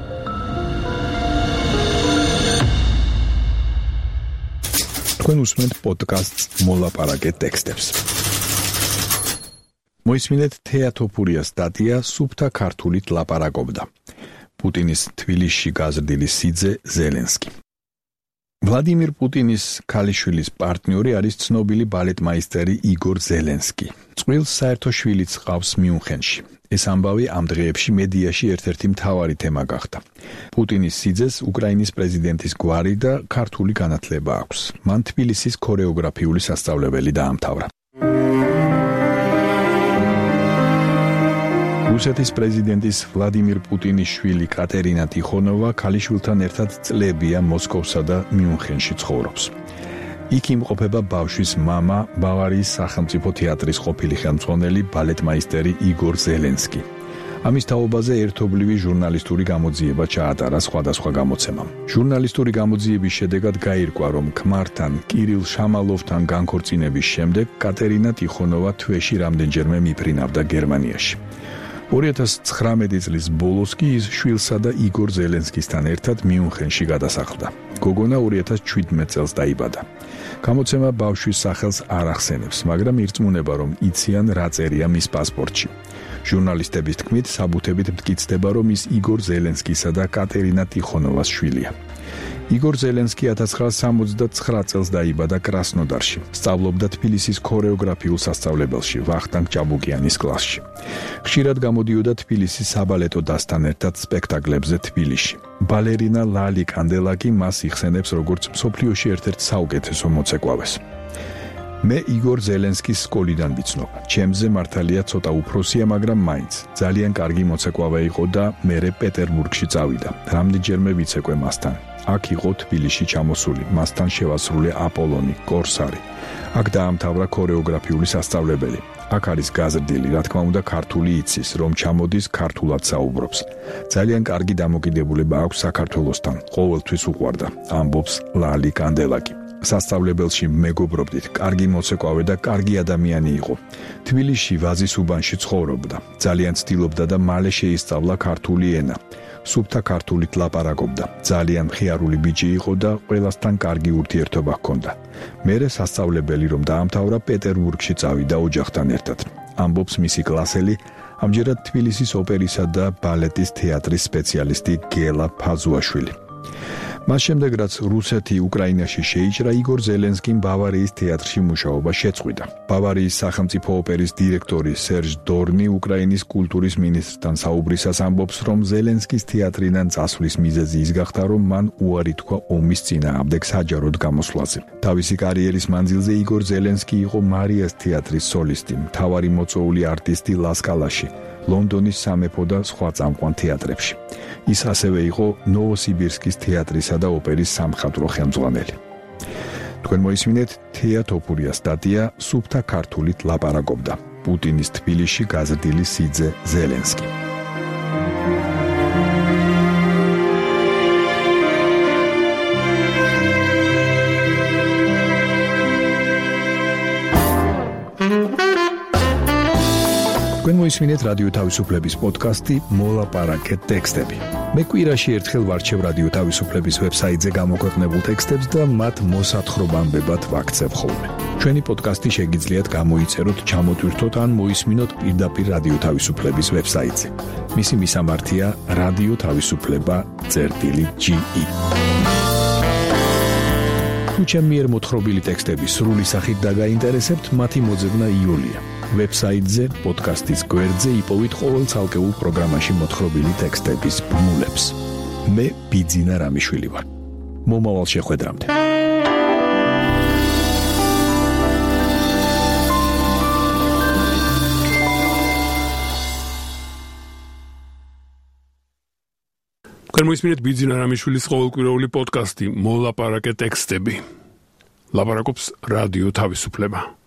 თქვენ უსმენთ პოდკასტს მოლაპარაკე ტექსტებს. მოისმინეთ თეატოფურიას სტატია სუფთა ქართულით ლაპარაკობდა. პუტინის თბილისში გაზრდილი სიძე ზელენსკი. ვლადიმირ პუტინის ქალიშვილის პარტნიორი არის ცნობილი ბალეტმაისტერი იგორ ზელენსკი. წყვილს საერთო შვილიც ყავს მიუნხენში. ეს ამბავი ამ დღეებში მედიაში ერთ-ერთი მთავარი თემა გახდა. პუტინის სიძეს უკრაინის პრეზიდენტის გვარი და ქართული განათლება აქვს. მან თბილისის ქორეოგრაფიული სასწავლებელი დაამთავრა. რუსეთის პრეზიდენტის ვლადიმირ პუტინის შვილი კატერინა ტიხონოვა ქალიშვილთან ერთად წლებია მოსკოვსა და მიუნხენში ცხოვრობს. იქ იმყოფება ბავშვის მამა, ბავარიის სახელმწიფო თეატრის ყოფილი ხელმძღვანელი ბალეტმაისტერი იგორ ზელენსკი. ამის თაობაზე ერთობლივი ჟურნალისტური გამოძიება ჩაატარა სხვადასხვა გამოცემამ. ჟურნალისტური გამოძიების შედეგად გაირკვა, რომ ქმართან კირილ შამალოვთან განქორწინების შემდეგ კატერინა ტიხონოვა თვეში რამდენჯერმე მიფრინავდა გერმანიაში. ორი ათას ცხრამეტი წლის ბოლოს კი ის შვილსა და იგორ ზელენსკისთან ერთად მიუნხენში გადასახლდა. გოგონა ორი ათას შვიდმეტ წელს დაიბადა. გამოცემა ბავშვის სახელს არ ახსენებს, მაგრამ ირწმუნება, რომ იციან რა წერია მის პასპორტში. ჟურნალისტების თქმით, საბუთებით მტკიცდება, რომ ის იგორ ზელენსკისა და კატერინა ტიხონოვას შვილია. იგორ ზელენსკი ათას ცხრაასა სამოცდაცხრა წელს დაიბადა კრასნოდარში. სწავლობდა თბილისის ქორეოგრაფიულ სასწავლებელში, ვახტანგ ჭაბუკიანის კლასში. ხშირად გამოდიოდა თბილისის საბალეტო დასთან ერთად სპექტაკლებზე თბილისში. ბალერინა ლალი კანდელაკი მას იხსენებს როგორც მსოფლიოში ერთ-ერთ საუკეთესო მოცეკვავეს. მე იგორ ზელენსკის სკოლიდან ვიცნობ. ჩემზე მართალია ცოტა უფროსია, მაგრამ მაინც ძალიან კარგი მოცეკვავე იყო და მერე პეტერბურგში წავიდა. რამდენჯერმე ვიცეკვე მასთან. აქ იყო თბილისში ჩამოსული, მასთან შევასრულე აპოლონი, კორსარი. აქ დაამთავრა ქორეოგრაფიული სასწავლებელი. აქ არის გაზრდილი, რა თქმა უნდა, ქართული იცის, რომ ჩამოდის ქართულად საუბრობს. ძალიან კარგი დამოკიდებულება აქვს საქართველოსთან, ყოველთვის უყვარდა, ამბობს ლალი კანდელაკი. სასწავლებელში მეგობრობდით, კარგი მოცეკვავე და კარგი ადამიანი იყო. თბილისში ვაზის უბანში ცხოვრობდა, ძალიან ცდილობდა და მალე შეისწავლა ქართული ენა. სუფთა ქართულით ლაპარაკობდა, ძალიან მხიარული ბიჭი იყო და ყველასთან კარგი ურთიერთობა ჰქონდა. მერე სასწავლებელი რომ დაამთავრა, პეტერბურგში წავიდა ოჯახთან ერთად. ამბობს მისი კლასელი, ამჯერად თბილისის ოპერისა და ბალეტის თეატრის სპეციალისტი გელა ფაზუაშვილი. მას შემდეგ, რაც რუსეთი უკრაინაში შეიჭრა, იგორ ზელენსკიმ ბავარიის თეატრში მუშაობა შეწყვიტა. ბავარიის სახელმწიფო ოპერის დირექტორი სერჟ დორნი უკრაინის კულტურის მინისტრთან საუბრისას ამბობს, რომ ზელენსკის თეატრიდან წასვლის მიზეზი ის გახდა, რომ მან უარი თქვა ომის წინააღმდეგ საჯაროდ გამოსვლაზე. თავისი კარიერის მანძილზე იგორ ზელენსკი იყო მარიას თეატრის სოლისტი, მთავარი მოწვეული არტისტი ლასკალაში, ლონდონის სამეფო და სხვა წამყვან თეატრებში. ის ასევე იყო ნოვოსიბირსკის თეატრისა და ოპერის სამხატვრო ხელმძღვანელი. თქვენ მოისმინეთ თეა თოფურიას სტატია სუფთა ქართულით ლაპარაკობდა. პუტინის თბილისში გაზრდილი სიძე ზელენსკი. თქვენ მოისმინეთ რადიო თავისუფლების პოდკასტი მოლაპარაკეთ ტექსტები. მე კვირაში ერთხელ ვარჩევ რადიო თავისუფლების ვებსაიტზე გამოქვეყნებულ ტექსტებს და მათ მოსათხრობამდებად ვაქცევ ხოლმე. ჩვენი პოდკასტი შეგიძლიათ გამოიწეროთ, ჩამოტვირთოთ ან მოისმინოთ პირდაპირ რადიო თავისუფლების ვებსაიტზე. მისი მისამართია რადიო თავისუფლება წერტილი ჯი ი. თუ ჩემი მიერ მოთხრობილი ტექსტები სრული სახით დაგაინტერესებთ, მათი მოძებნა იოლია. ვებსაიტზე პოდკასტის გვერდზე იპოვით ყოველ ცალკეულ პროგრამაში მოთხრობილი ტექსტების ბმულებს. მე ბიძინა რამიშვილი ვარ. მომავალ შეხვედრამდე. თქვენ მოისმინეთ ბიძინა რამიშვილის ყოველკვირეული პოდკასტი მოლაპარაკეთ ტექსტები. ლაპარაკობს რადიო თავისუფლება.